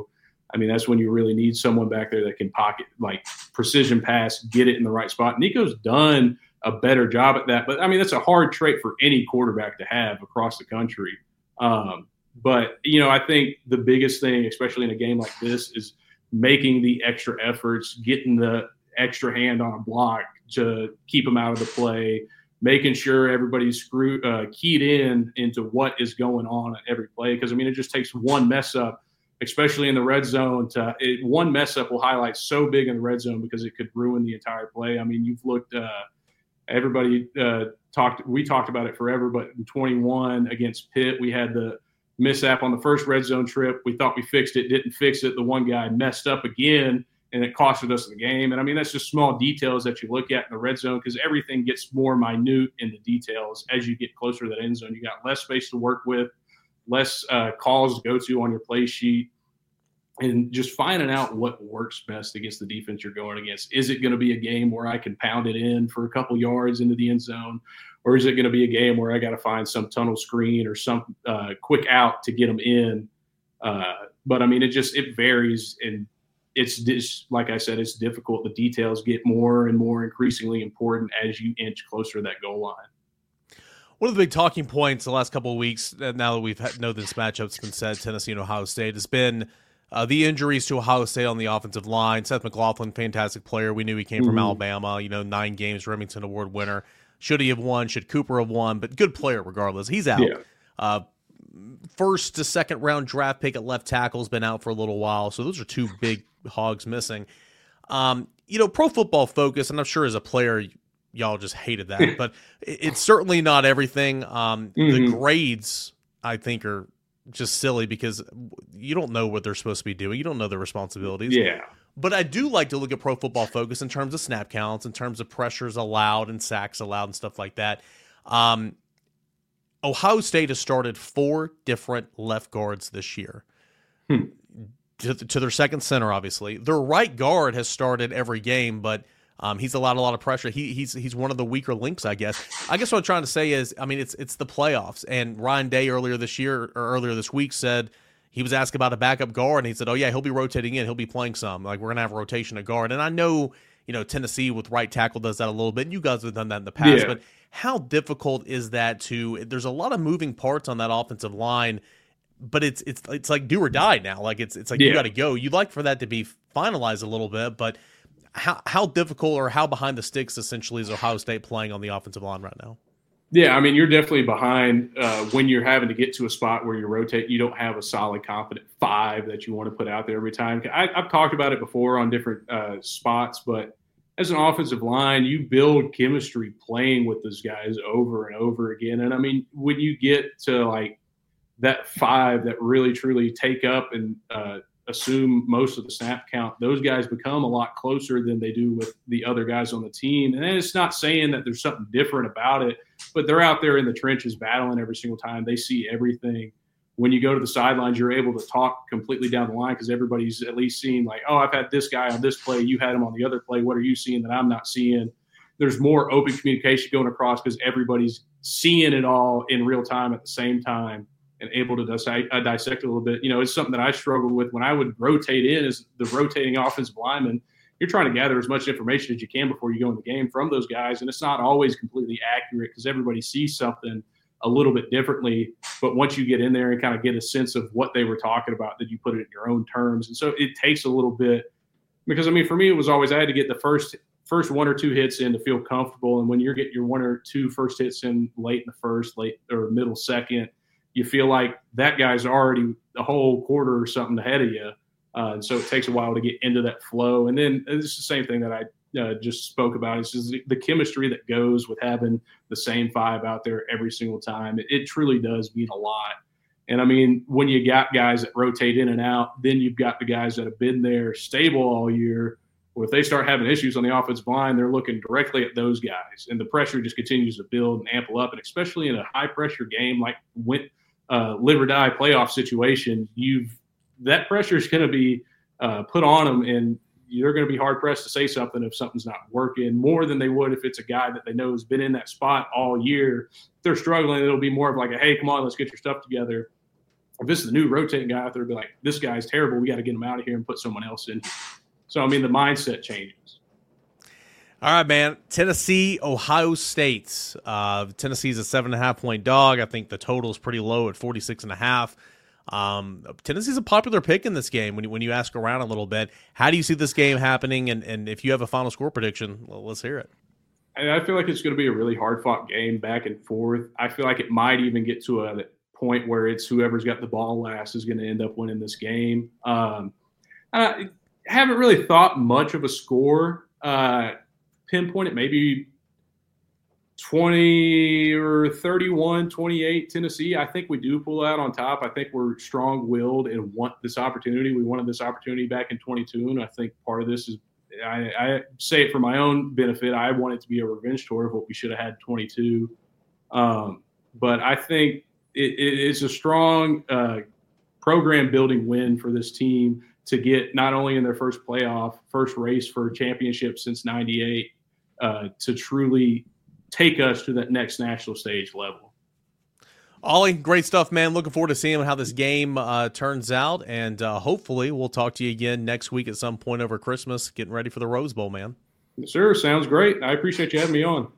I mean, that's when you really need someone back there that can pocket, like precision pass, get it in the right spot. Nico's done a better job at that. But, I mean, that's a hard trait for any quarterback to have across the country. Um, but, you know, I think the biggest thing, especially in a game like this, is making the extra efforts, getting the extra hand on a block to keep them out of the play, making sure everybody's screw, uh, keyed in into what is going on at every play. Because, I mean, it just takes one mess up, especially in the red zone. To it, one mess up will highlight so big in the red zone because it could ruin the entire play. I mean, you've looked uh, – everybody uh, talked – we talked about it forever, but in twenty-one against Pitt, we had the mishap on the first red zone trip. We thought we fixed it, didn't fix it. The one guy messed up again, and it costed us the game. And, I mean, that's just small details that you look at in the red zone because everything gets more minute in the details as you get closer to that end zone. You got less space to work with, less uh, calls to go to on your play sheet, and just finding out what works best against the defense you're going against. Is it going to be a game where I can pound it in for a couple yards into the end zone, or is it going to be a game where I got to find some tunnel screen or some uh, quick out to get them in? Uh, but, I mean, it just it varies, and it's just, like I said, it's difficult. The details get more and more increasingly important as you inch closer to that goal line. One of the big talking points the last couple of weeks, now that we've had, know this matchup's been said, Tennessee and Ohio State, has been uh, the injuries to Ohio State on the offensive line. Seth McLaughlin, fantastic player. We knew he came mm-hmm. from Alabama, you know, nine games, Remington Award winner. Should he have won? Should Cooper have won? But good player regardless. He's out. Yeah. Uh, first to second round draft pick at left tackle has been out for a little while. So those are two big hogs missing. Um, you know, Pro Football Focus, and I'm sure as a player, y'all just hated that, but it's certainly not everything. Um, mm-hmm. The grades, I think, are just silly because you don't know what they're supposed to be doing. You don't know their responsibilities. Yeah. But I do like to look at Pro Football Focus in terms of snap counts, in terms of pressures allowed and sacks allowed and stuff like that. Um, Ohio State has started four different left guards this year. Hmm. To, to their second center, obviously. Their right guard has started every game, but um, he's allowed a lot of pressure. He, he's he's one of the weaker links, I guess. I guess what I'm trying to say is, I mean, it's it's the playoffs. And Ryan Day earlier this year or earlier this week said he was asked about a backup guard, and he said, "Oh yeah, he'll be rotating in. He'll be playing some. Like we're gonna have a rotation of guard." And I know, you know, Tennessee with right tackle does that a little bit. And you guys have done that in the past, yeah. But how difficult is that to? There's a lot of moving parts on that offensive line. But it's it's it's like do or die now. Like it's it's like yeah. you got to go. You'd like for that to be finalized a little bit, but how how difficult or how behind the sticks essentially is Ohio State playing on the offensive line right now? Yeah, I mean you're definitely behind uh, when you're having to get to a spot where you rotate. You don't have a solid, confident five that you want to put out there every time. I, I've talked about it before on different uh, spots, but as an offensive line, you build chemistry playing with those guys over and over again. And I mean when you get to like that five that really truly take up and uh, assume most of the snap count, those guys become a lot closer than they do with the other guys on the team. And it's not saying that there's something different about it, but they're out there in the trenches battling every single time. They see everything. When you go to the sidelines, you're able to talk completely down the line because everybody's at least seeing like, oh, I've had this guy on this play. You had him on the other play. What are you seeing that I'm not seeing? There's more open communication going across because everybody's seeing it all in real time at the same time and able to dissect, uh, dissect it a little bit. You know, it's something that I struggled with when I would rotate in as the rotating offensive lineman. You're trying to gather as much information as you can before you go in the game from those guys, and it's not always completely accurate because everybody sees something a little bit differently. But once you get in there and kind of get a sense of what they were talking about, then you put it in your own terms. And so it takes a little bit because, I mean, for me, it was always I had to get the first first one or two hits in to feel comfortable. And when you're getting your one or two first hits in late in the first, late or middle second, you feel like that guy's already a whole quarter or something ahead of you. Uh, and so it takes a while to get into that flow. And then it's the same thing that I uh, just spoke about. It's just the, the chemistry that goes with having the same five out there every single time. It, it truly does mean a lot. And, I mean, when you got guys that rotate in and out, then you've got the guys that have been there stable all year. Well, if they start having issues on the offensive line, they're looking directly at those guys. And the pressure just continues to build and ample up. And especially in a high-pressure game like when – Uh, live or die playoff situation, you've that pressure is going to be uh, put on them, and you're going to be hard pressed to say something if something's not working more than they would if it's a guy that they know has been in that spot all year. If they're struggling, it'll be more of like a, hey, come on, let's get your stuff together. if this is the new rotating guy out there, be like, this guy's terrible. We got to get him out of here and put someone else in. So, I mean, the mindset changes. All right, man. Tennessee, Ohio State. Uh, Tennessee's a seven and a half point dog. I think the total is pretty low at forty-six and a half. Um, Tennessee's a popular pick in this game when you, when you ask around a little bit. How do you see this game happening? And, and if you have a final score prediction, well, let's hear it. I feel like it's going to be a really hard fought game back and forth. I feel like it might even get to a point where it's whoever's got the ball last is going to end up winning this game. Um, I haven't really thought much of a score. Uh, pinpoint it maybe twenty or thirty-one, twenty-eight Tennessee. I think we do pull out on top. I think we're strong-willed and want this opportunity. We wanted this opportunity back in twenty-two, and I think part of this is I, I say it for my own benefit. I want it to be a revenge tour of what we should have had twenty-two. Um, but I think it, it is a strong uh, program-building win for this team to get not only in their first playoff, first race for a championship since ninety-eight, uh, to truly take us to that next national stage level. Ollie, great stuff, man. Looking forward to seeing how this game uh, turns out, and uh, hopefully we'll talk to you again next week at some point over Christmas, getting ready for the Rose Bowl, man. Yes, sir. Sounds great. I appreciate you having me on.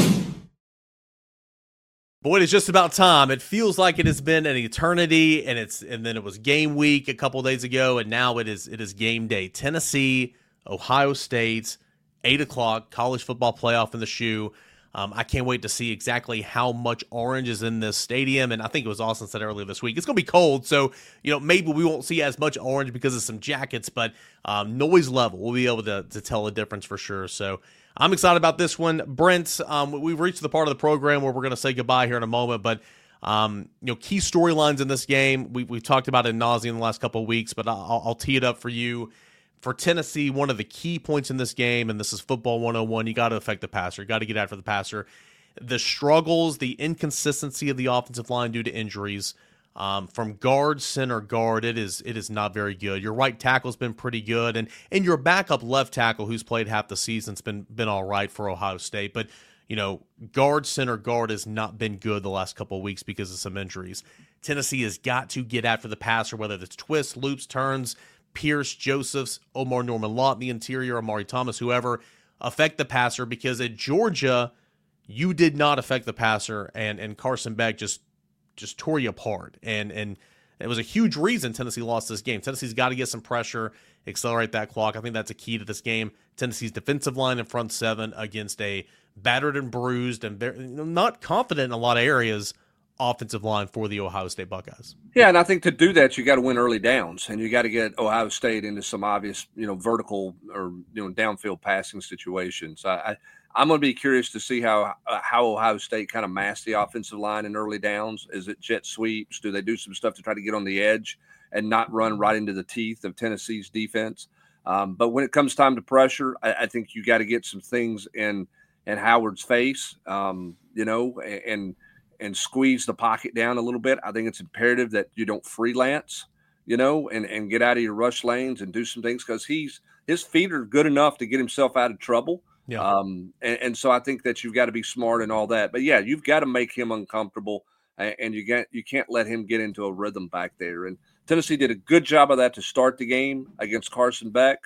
Boy, it's just about time. It feels like it has been an eternity, and it's and then it was game week a couple days ago, and now it is it is game day. Tennessee, Ohio State, eight o'clock, college football playoff in the shoe. Um, I can't wait to see exactly how much orange is in this stadium, and I think it was Austin said earlier this week, it's going to be cold, so you know maybe we won't see as much orange because of some jackets, but um, noise level, we'll be able to, to tell the difference for sure. So I'm excited about this one. Brent, um, we've reached the part of the program where we're going to say goodbye here in a moment, but um, you know, key storylines in this game, we, we've talked about ad nauseam in the last couple of weeks, but I'll, I'll tee it up for you. For Tennessee, one of the key points in this game, and this is football one oh one, you got to affect the passer. You got to get after the passer. The struggles, the inconsistency of the offensive line due to injuries, um, from guard, center, guard, it is it is not very good. Your right tackle's been pretty good, and and your backup left tackle, who's played half the season's been been all right for Ohio State. But you know, guard, center, guard has not been good the last couple of weeks because of some injuries. Tennessee has got to get after the passer, whether it's twists, loops, turns. Pierce, Josephs, Omar Norman Lott in the interior, Amari Thomas, whoever, affect the passer, because at Georgia, you did not affect the passer, and and Carson Beck just just tore you apart. And and it was a huge reason Tennessee lost this game. Tennessee's got to get some pressure, accelerate that clock. I think that's a key to this game. Tennessee's defensive line in front seven against a battered and bruised and very, not confident in a lot of areas offensive line for the Ohio State Buckeyes. Yeah, and I think to do that, you got to win early downs, and you got to get Ohio State into some obvious, you know, vertical or you know downfield passing situations. I, I I'm going to be curious to see how uh, how Ohio State kind of mask the offensive line in early downs. Is it jet sweeps? Do they do some stuff to try to get on the edge and not run right into the teeth of Tennessee's defense? Um, but when it comes time to pressure, I, I think you got to get some things in in Howard's face, um, you know, and and squeeze the pocket down a little bit. I think it's imperative that you don't freelance, you know, and, and get out of your rush lanes and do some things, because he's his feet are good enough to get himself out of trouble. Yeah. Um, and, and so I think that you've got to be smart and all that. But yeah, you've got to make him uncomfortable, and, and you get you can't let him get into a rhythm back there. And Tennessee did a good job of that to start the game against Carson Beck.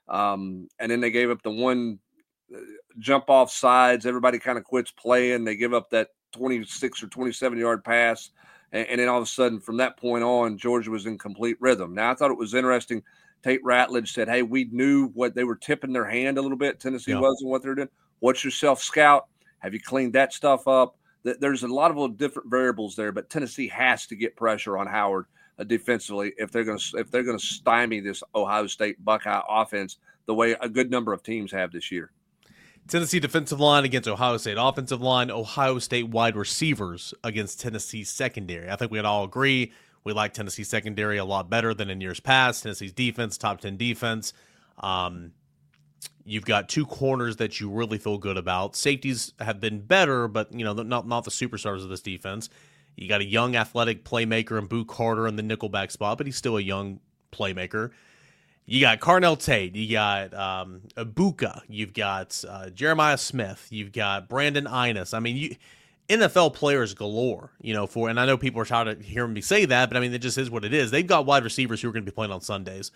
Um, and then they gave up the one jump off sides. Everybody kind of quits playing. They give up that twenty-six or twenty-seven yard pass. And, and then all of a sudden from that point on, Georgia was in complete rhythm. Now I thought it was interesting. Tate Ratledge said, hey, we knew what they were tipping their hand a little bit. Tennessee yeah. wasn't what they're doing. What's your self scout? Have you cleaned that stuff up? There's a lot of different variables there, but Tennessee has to get pressure on Howard uh, defensively if they're going to, if they're going to stymie this Ohio State Buckeye offense the way a good number of teams have this year. Tennessee defensive line against Ohio State offensive line, Ohio State wide receivers against Tennessee secondary. I think we can all agree we like Tennessee secondary a lot better than in years past. Tennessee's defense, top ten defense. Um, you've got two corners that you really feel good about. Safeties have been better, but you know not not the superstars of this defense. You got a young athletic playmaker in Boo Carter in the nickelback spot, but he's still a young playmaker. You got Carnell Tate, you got um, Ibuka, you've got uh, Jeremiah Smith, you've got Brandon Inus. I mean, you N F L players galore, you know, for, and I know people are tired of hearing me say that, but I mean, it just is what it is. They've got wide receivers who are going to be playing on Sundays.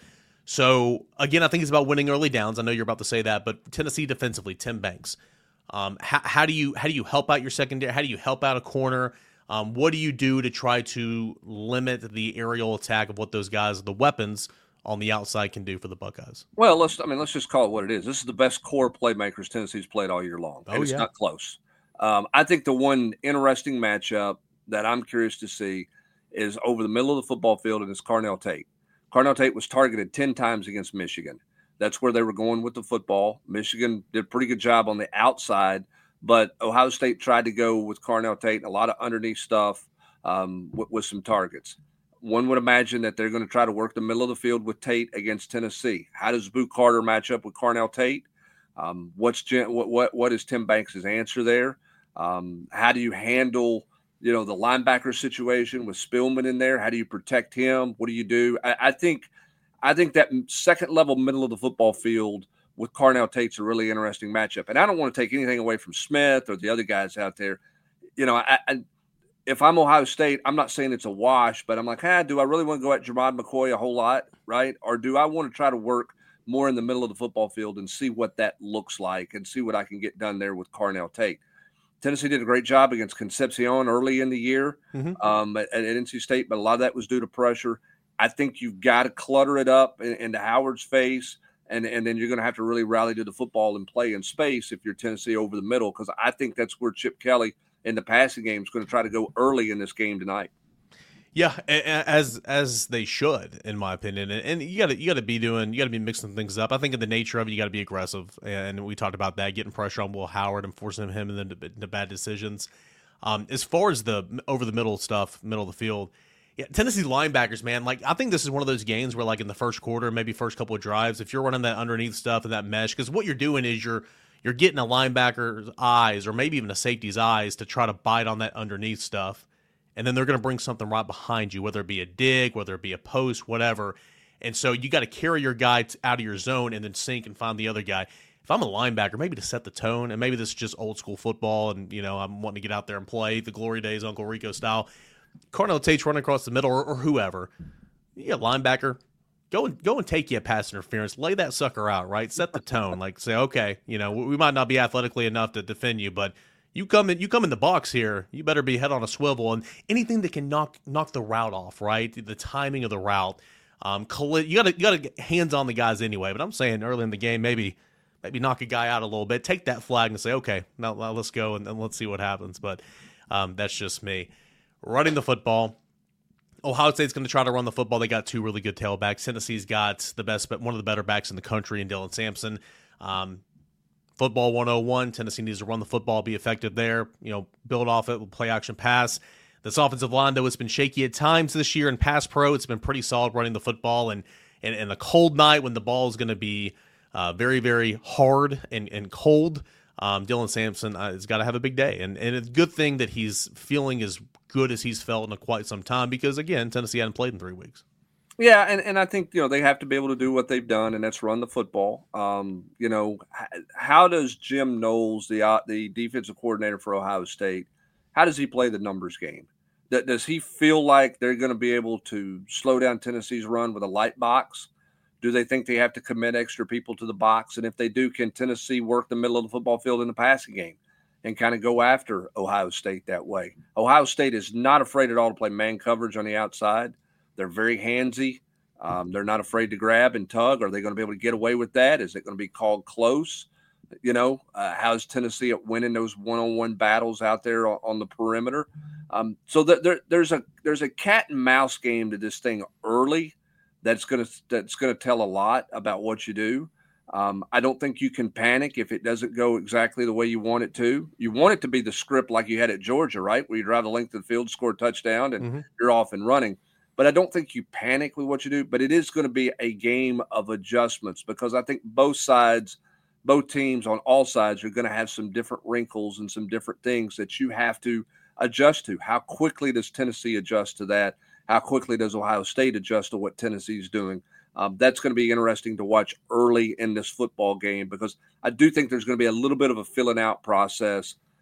So, again, I think it's about winning early downs. I know you're about to say that, but Tennessee defensively, Tim Banks. Um, how, how do you how do you help out your secondary? How do you help out a corner? Um, what do you do to try to limit the aerial attack of what those guys, the weapons on the outside, can do for the Buckeyes? Well, let's I mean, let's just call it what it is. This is the best core playmakers Tennessee's played all year long, and oh, it's yeah. not close. Um, I think the one interesting matchup that I'm curious to see is over the middle of the football field, and it's Carnell Tate. Carnell Tate was targeted ten times against Michigan. That's where they were going with the football. Michigan did a pretty good job on the outside, but Ohio State tried to go with Carnell Tate and a lot of underneath stuff um, with, with some targets. One would imagine that they're going to try to work the middle of the field with Tate against Tennessee. How does Boo Carter match up with Carnell Tate? Um, what's what what what is Tim Banks' answer there? Um, how do you handle you know the linebacker situation with Spillman in there? How do you protect him? What do you do? I, I think. I think that second level middle of the football field with Carnell Tate's a really interesting matchup. And I don't want to take anything away from Smith or the other guys out there. You know, I, I, if I'm Ohio State, I'm not saying it's a wash, but I'm like, ah, do I really want to go at Jermod McCoy a whole lot, right? Or do I want to try to work more in the middle of the football field and see what that looks like and see what I can get done there with Carnell Tate? Tennessee did a great job against Concepcion early in the year mm-hmm. um, at, at N C State, but a lot of that was due to pressure. I think you've got to clutter it up in, into Howard's face, and, and then you're going to have to really rally to the football and play in space if you're Tennessee over the middle, because I think that's where Chip Kelly in the passing game is going to try to go early in this game tonight. Yeah, as as they should, in my opinion, and, and you got to you got to be doing you got to be mixing things up. I think in the nature of it, you got to be aggressive, and we talked about that, getting pressure on Will Howard and forcing him into, into bad decisions. Um, as far as the over the middle stuff, middle of the field. Yeah, Tennessee linebackers, man, like I think this is one of those games where like in the first quarter, maybe first couple of drives, if you're running that underneath stuff and that mesh, because what you're doing is you're you're getting a linebacker's eyes or maybe even a safety's eyes to try to bite on that underneath stuff, and then they're going to bring something right behind you, whether it be a dig, whether it be a post, whatever. And so you got to carry your guy out of your zone and then sink and find the other guy. If I'm a linebacker, maybe to set the tone, and maybe this is just old school football, and you know I'm wanting to get out there and play the glory days, Uncle Rico style. Carnell Tate's running across the middle, or, or whoever. You got linebacker. Go and go and take you a pass interference. Lay that sucker out, right? Set the tone. Like say, okay, you know, we might not be athletically enough to defend you, but you come in, you come in the box here. You better be head on a swivel, and anything that can knock knock the route off, right? The timing of the route. Um, you got to you got to get hands on the guys anyway. But I'm saying early in the game, maybe maybe knock a guy out a little bit. Take that flag and say, okay, now, now let's go and, and let's see what happens. But um, that's just me. Running the football. Ohio State's going to try to run the football. They got two really good tailbacks. Tennessee's got the best, one of the better backs in the country in Dylan Sampson. Um, football one oh one. Tennessee needs to run the football, be effective there. You know, build off it with play action pass. This offensive line, though, has been shaky at times this year in pass pro. It's been pretty solid running the football. And and, and a cold night when the ball is going to be uh, very, very hard and, and cold, um, Dylan Sampson uh, has got to have a big day. And, and it's a good thing that he's feeling as good as he's felt in a quite some time because, again, Tennessee hadn't played in three weeks. Yeah, and, and I think, you know, they have to be able to do what they've done, and that's run the football. Um, you know, how does Jim Knowles, the uh, the defensive coordinator for Ohio State, how does he play the numbers game? Does he feel like they're going to be able to slow down Tennessee's run with a light box? Do they think they have to commit extra people to the box? And if they do, can Tennessee work the middle of the football field in the passing game and kind of go after Ohio State that way? Ohio State is not afraid at all to play man coverage on the outside. They're very handsy. Um, they're not afraid to grab and tug. Are they going to be able to get away with that? Is it going to be called close? You know, uh, how's Tennessee at winning those one-on-one battles out there on, on the perimeter? Um, so that there, there's a there's a cat and mouse game to this thing early that's going to that's going to tell a lot about what you do. Um, I don't think you can panic if it doesn't go exactly the way you want it to. You want it to be the script like you had at Georgia, right, where you drive the length of the field, score a touchdown, and mm-hmm. you're off and running. But I don't think you panic with what you do. But it is going to be a game of adjustments because I think both sides, both teams on all sides are going to have some different wrinkles and some different things that you have to adjust to. How quickly does Tennessee adjust to that? How quickly does Ohio State adjust to what Tennessee's doing? Um, that's going to be interesting to watch early in this football game because I do think there's going to be a little bit of a filling out process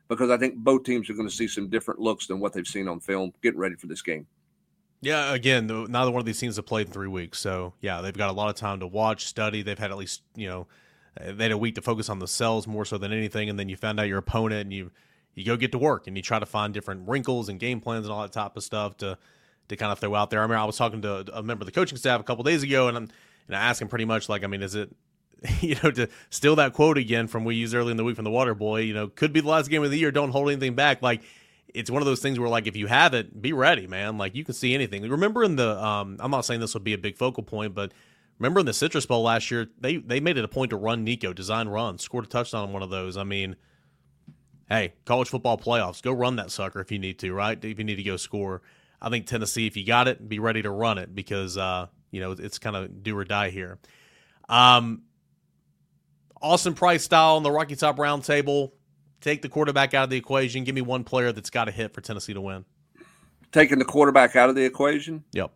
because I think both teams are going to see some different looks than what they've seen on film getting ready for this game. Yeah, again, neither one of these teams have played in three weeks. So, yeah, they've got a lot of time to watch, study. They've had at least, you know, they had a week to focus on themselves more so than anything, and then you found out your opponent, and you you go get to work, and you try to find different wrinkles and game plans and all that type of stuff to to kind of throw out there. I remember I was talking to a member of the coaching staff a couple days ago, and I'm and I asked him pretty much like, I mean, is it, you know, to steal that quote again from we used early in the week from the Water Boy, you know, could be the last game of the year, don't hold anything back. Like, it's one of those things where, like, if you have it, be ready, man. Like, you can see anything. Remember in the, um, I'm not saying this would be a big focal point, but remember in the Citrus Bowl last year, they they made it a point to run Nico, design runs, scored a touchdown on one of those. I mean, hey, college football playoffs, go run that sucker if you need to, right? If you need to go score. I think Tennessee, if you got it, be ready to run it because, uh, you know, it's kind of do or die here. Um, Austin Price style on the Rocky Top Roundtable. Take the quarterback out of the equation. Give me one player that's got to hit for Tennessee to win. Taking the quarterback out of the equation? Yep.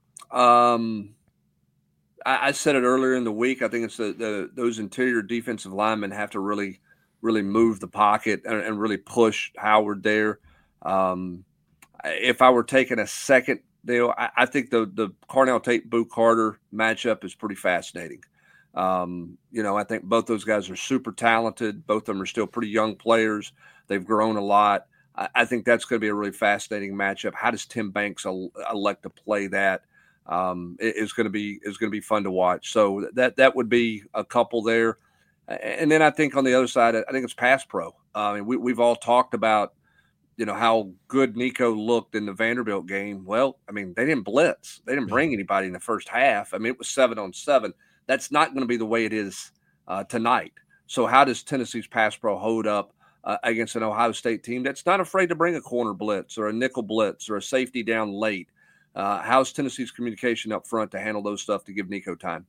Um, I, I said it earlier in the week. I think it's the, the those interior defensive linemen have to really, really move the pocket and, and really push Howard there. Um, if I were taking a second deal, I, I think the the Carnell Tate Boo Carter matchup is pretty fascinating. Um, you know, I think both those guys are super talented. Both of them are still pretty young players. They've grown a lot. I, I think that's going to be a really fascinating matchup. How does Tim Banks el- elect to play that? Um, it, it's going to be it's going to be fun to watch. So that that would be a couple there. And then I think on the other side, I think it's pass pro. I mean, we, we've all talked about, you know, how good Nico looked in the Vanderbilt game. Well, I mean, they didn't blitz. They didn't bring anybody in the first half. I mean, it was seven on seven. That's not going to be the way it is uh, tonight. So how does Tennessee's pass pro hold up uh, against an Ohio State team that's not afraid to bring a corner blitz or a nickel blitz or a safety down late? Uh, how's Tennessee's communication up front to handle those stuff to give Nico time?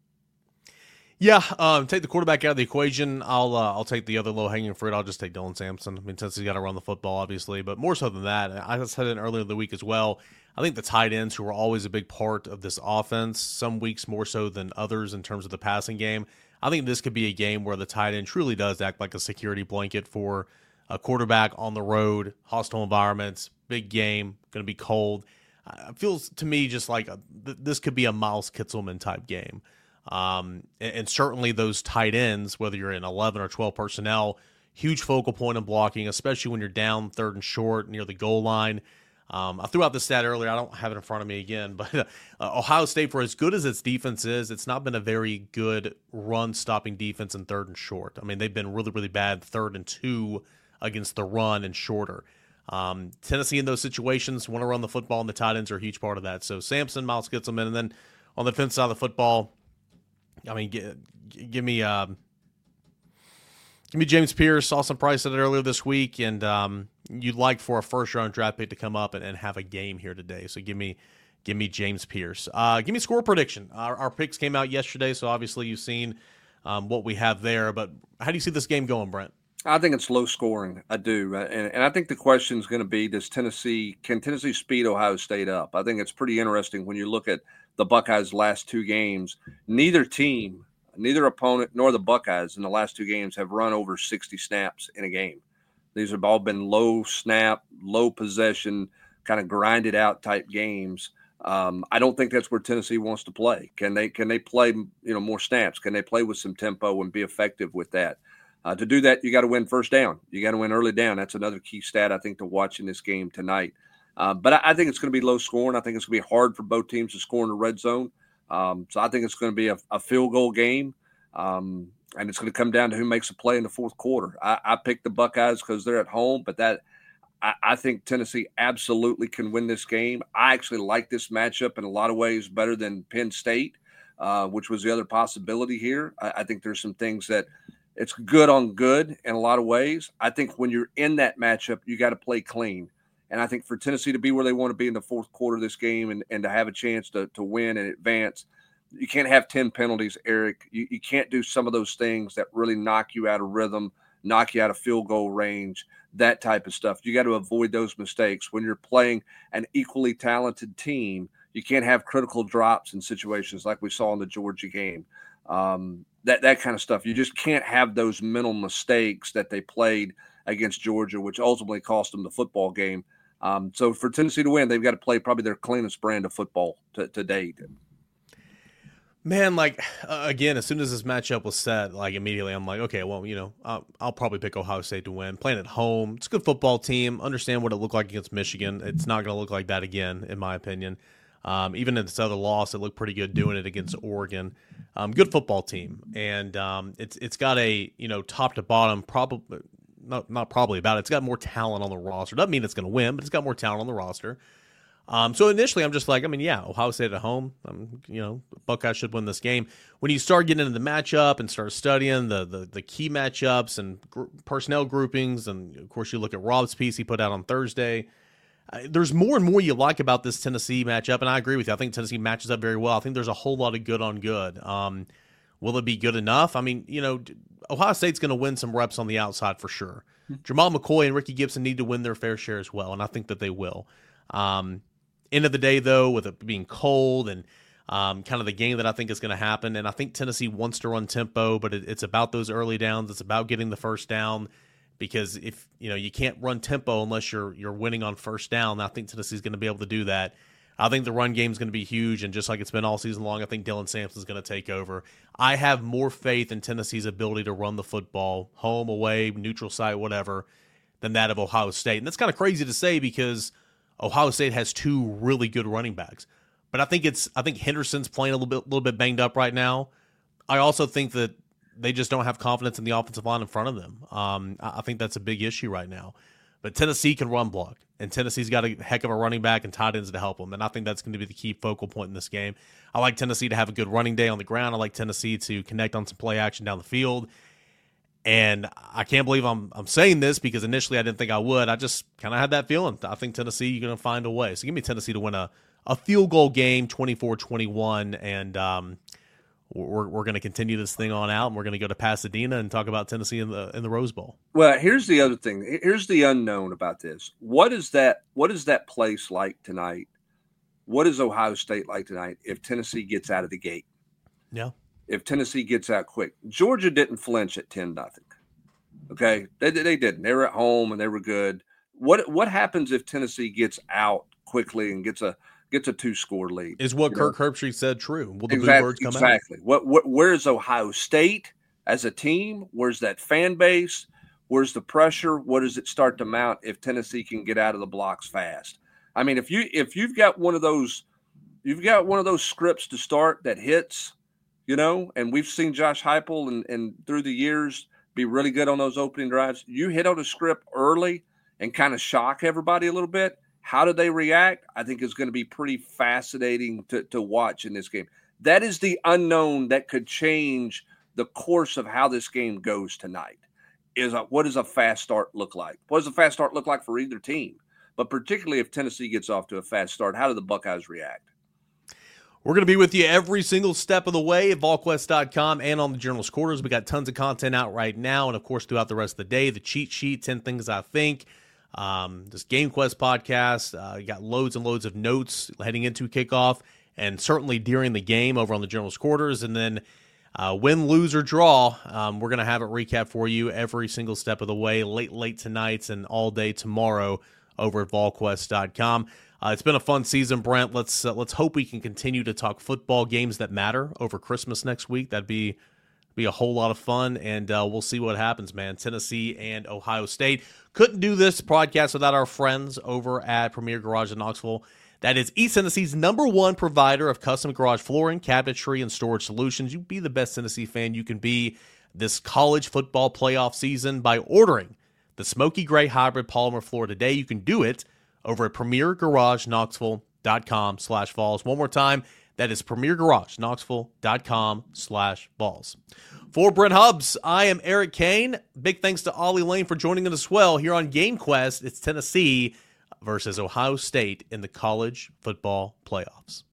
Yeah, um, take the quarterback out of the equation. I'll uh, I'll take the other low hanging fruit. I'll just take Dylan Sampson. I mean, Tennessee's got to run the football, obviously, but more so than that, I said it earlier in the week as well. I think the tight ends, who are always a big part of this offense, some weeks more so than others in terms of the passing game. I think this could be a game where the tight end truly does act like a security blanket for a quarterback on the road, hostile environments, big game, going to be cold. It feels to me just like a, this could be a Miles Kitzelman type game. Um, and, and certainly those tight ends, whether you're in eleven or twelve personnel, huge focal point in blocking, especially when you're down third and short near the goal line. Um, I threw out the stat earlier. I don't have it in front of me again, but uh, Ohio State, for as good as its defense is, it's not been a very good run-stopping defense in third and short. I mean, they've been really, really bad third and two against the run and shorter. Um, Tennessee in those situations want to run the football, and the tight ends are a huge part of that. So Sampson, Miles Kitzelman, and then on the defense side of the football, I mean, give, give me um, give me James Pierce. Austin Price said it earlier this week, and um, you'd like for a first-round draft pick to come up and, and have a game here today. So give me give me James Pierce. Uh, give me score prediction. Our, our picks came out yesterday, so obviously you've seen um, what we have there. But how do you see this game going, Brent? I think it's low scoring. I do. And, and I think the question is going to be, does Tennessee, can Tennessee speed Ohio State up? I think it's pretty interesting when you look at the Buckeyes' last two games. Neither team, neither opponent nor the Buckeyes in the last two games have run over sixty snaps in a game. These have all been low snap, low possession, kind of grinded out type games. Um, I don't think that's where Tennessee wants to play. Can they, can they play, you know, more snaps? Can they play with some tempo and be effective with that? Uh, to do that, you got to win first down. You got to win early down. That's another key stat, I think, to watch in this game tonight. Uh, but I, I think it's going to be low scoring. I think it's going to be hard for both teams to score in the red zone. Um, so I think it's going to be a, a field goal game, um, and it's going to come down to who makes a play in the fourth quarter. I, I picked the Buckeyes because they're at home, but that I, I think Tennessee absolutely can win this game. I actually like this matchup in a lot of ways better than Penn State, uh, which was the other possibility here. I, I think there's some things that – it's good on good in a lot of ways. I think when you're in that matchup, you got to play clean. And I think for Tennessee to be where they want to be in the fourth quarter of this game and, and to have a chance to, to win and advance, you can't have ten penalties, Eric. You, you can't do some of those things that really knock you out of rhythm, knock you out of field goal range, that type of stuff. You got to avoid those mistakes. When you're playing an equally talented team, you can't have critical drops in situations like we saw in the Georgia game. Um, that that kind of stuff. You just can't have those mental mistakes that they played against Georgia, which ultimately cost them the football game. Um, so for Tennessee to win, they've got to play probably their cleanest brand of football to, to date. Man, like, uh, again, as soon as this matchup was set, like, immediately I'm like, okay, well, you know, I'll, I'll probably pick Ohio State to win. Playing at home, it's a good football team. Understand what it looked like against Michigan. It's not going to look like that again, in my opinion. Um, even in this other loss, it looked pretty good doing it against Oregon. Um, good football team. And um, it's it's got a, you know, top to bottom, probably, not, not probably about it, it's got more talent on the roster. Doesn't mean it's going to win, but it's got more talent on the roster. Um, so initially, I'm just like, I mean, yeah, Ohio State at home, um, you know, Buckeyes should win this game. When you start getting into the matchup and start studying the the, the key matchups and gr- personnel groupings, and of course you look at Rob's piece he put out on Thursday, uh, there's more and more you like about this Tennessee matchup, and I agree with you. I think Tennessee matches up very well. I think there's a whole lot of good on good. Um, will it be good enough? I mean, you know, Ohio State's going to win some reps on the outside for sure. Jamal McCoy and Ricky Gibson need to win their fair share as well, and I think that they will. Um, End of the day, though, with it being cold and um, kind of the game that I think is going to happen, and I think Tennessee wants to run tempo, but it, it's about those early downs. It's about getting the first down, because if you know you can't run tempo unless you're you're winning on first down. I think Tennessee's going to be able to do that. I think the run game is going to be huge, and just like it's been all season long, I think Dylan Sampson's going to take over. I have more faith in Tennessee's ability to run the football, home, away, neutral site, whatever, than that of Ohio State. And that's kind of crazy to say because Ohio State has two really good running backs, but I think it's I think Henderson's playing a little bit little bit banged up right now. I also think that they just don't have confidence in the offensive line in front of them. Um, I think that's a big issue right now. But Tennessee can run block, and Tennessee's got a heck of a running back and tight ends to help them, and I think that's going to be the key focal point in this game. I like Tennessee to have a good running day on the ground. I like Tennessee to connect on some play action down the field. And I can't believe I'm I'm saying this because initially I didn't think I would. I just kind of had that feeling. I think Tennessee, you're going to find a way. So give me Tennessee to win a, a field goal game, twenty-four twenty-one, and um, we're we're going to continue this thing on out, and we're going to go to Pasadena and talk about Tennessee in the in the Rose Bowl. Well, here's the other thing. Here's the unknown about this. What is that? What is that place like tonight? What is Ohio State like tonight if Tennessee gets out of the gate? Yeah. If Tennessee gets out quick. Georgia didn't flinch at ten nothing. Okay? They, they didn't. They were at home and they were good. What what happens if Tennessee gets out quickly and gets a gets a two-score lead? Is what you Kirk know? Herbstreit said true? Will the exactly, Blue Birds come exactly. out? Exactly. What, what where's Ohio State as a team? Where's that fan base? Where's the pressure? What does it start to mount if Tennessee can get out of the blocks fast? I mean, if you if you've got one of those you've got one of those scripts to start that hits. You know, and we've seen Josh Heupel and, and through the years be really good on those opening drives. You hit on a script early and kind of shock everybody a little bit. How do they react? I think it's going to be pretty fascinating to, to watch in this game. That is the unknown that could change the course of how this game goes tonight. Is a, what does a fast start look like? What does a fast start look like for either team? But particularly if Tennessee gets off to a fast start, how do the Buckeyes react? We're going to be with you every single step of the way at vol quest dot com and on the Journalist Quarters. We got tons of content out right now, and of course throughout the rest of the day, the cheat sheet, ten things I think, um, this GameQuest podcast. Uh, you got loads and loads of notes heading into kickoff, and certainly during the game over on the Journalist Quarters. And then uh, win, lose, or draw, um, we're going to have it recap for you every single step of the way, late, late tonight and all day tomorrow over at vol quest dot com. Uh, it's been a fun season, Brent. Let's uh, let's hope we can continue to talk football games that matter over Christmas next week. That'd be be a whole lot of fun, and uh, we'll see what happens, man. Tennessee and Ohio State. Couldn't do this podcast without our friends over at Premier Garage in Knoxville. That is East Tennessee's number one provider of custom garage flooring, cabinetry, and storage solutions. You be the best Tennessee fan you can be this college football playoff season by ordering the Smoky Gray Hybrid Polymer Floor today. You can do it over at premier garage knoxville dot com slash balls. One more time, that is premier garage knoxville dot com slash balls. For Brent Hubbs, I am Eric Kane. Big thanks to Ollie Lane for joining us as well here on GameQuest. It's Tennessee versus Ohio State in the college football playoffs.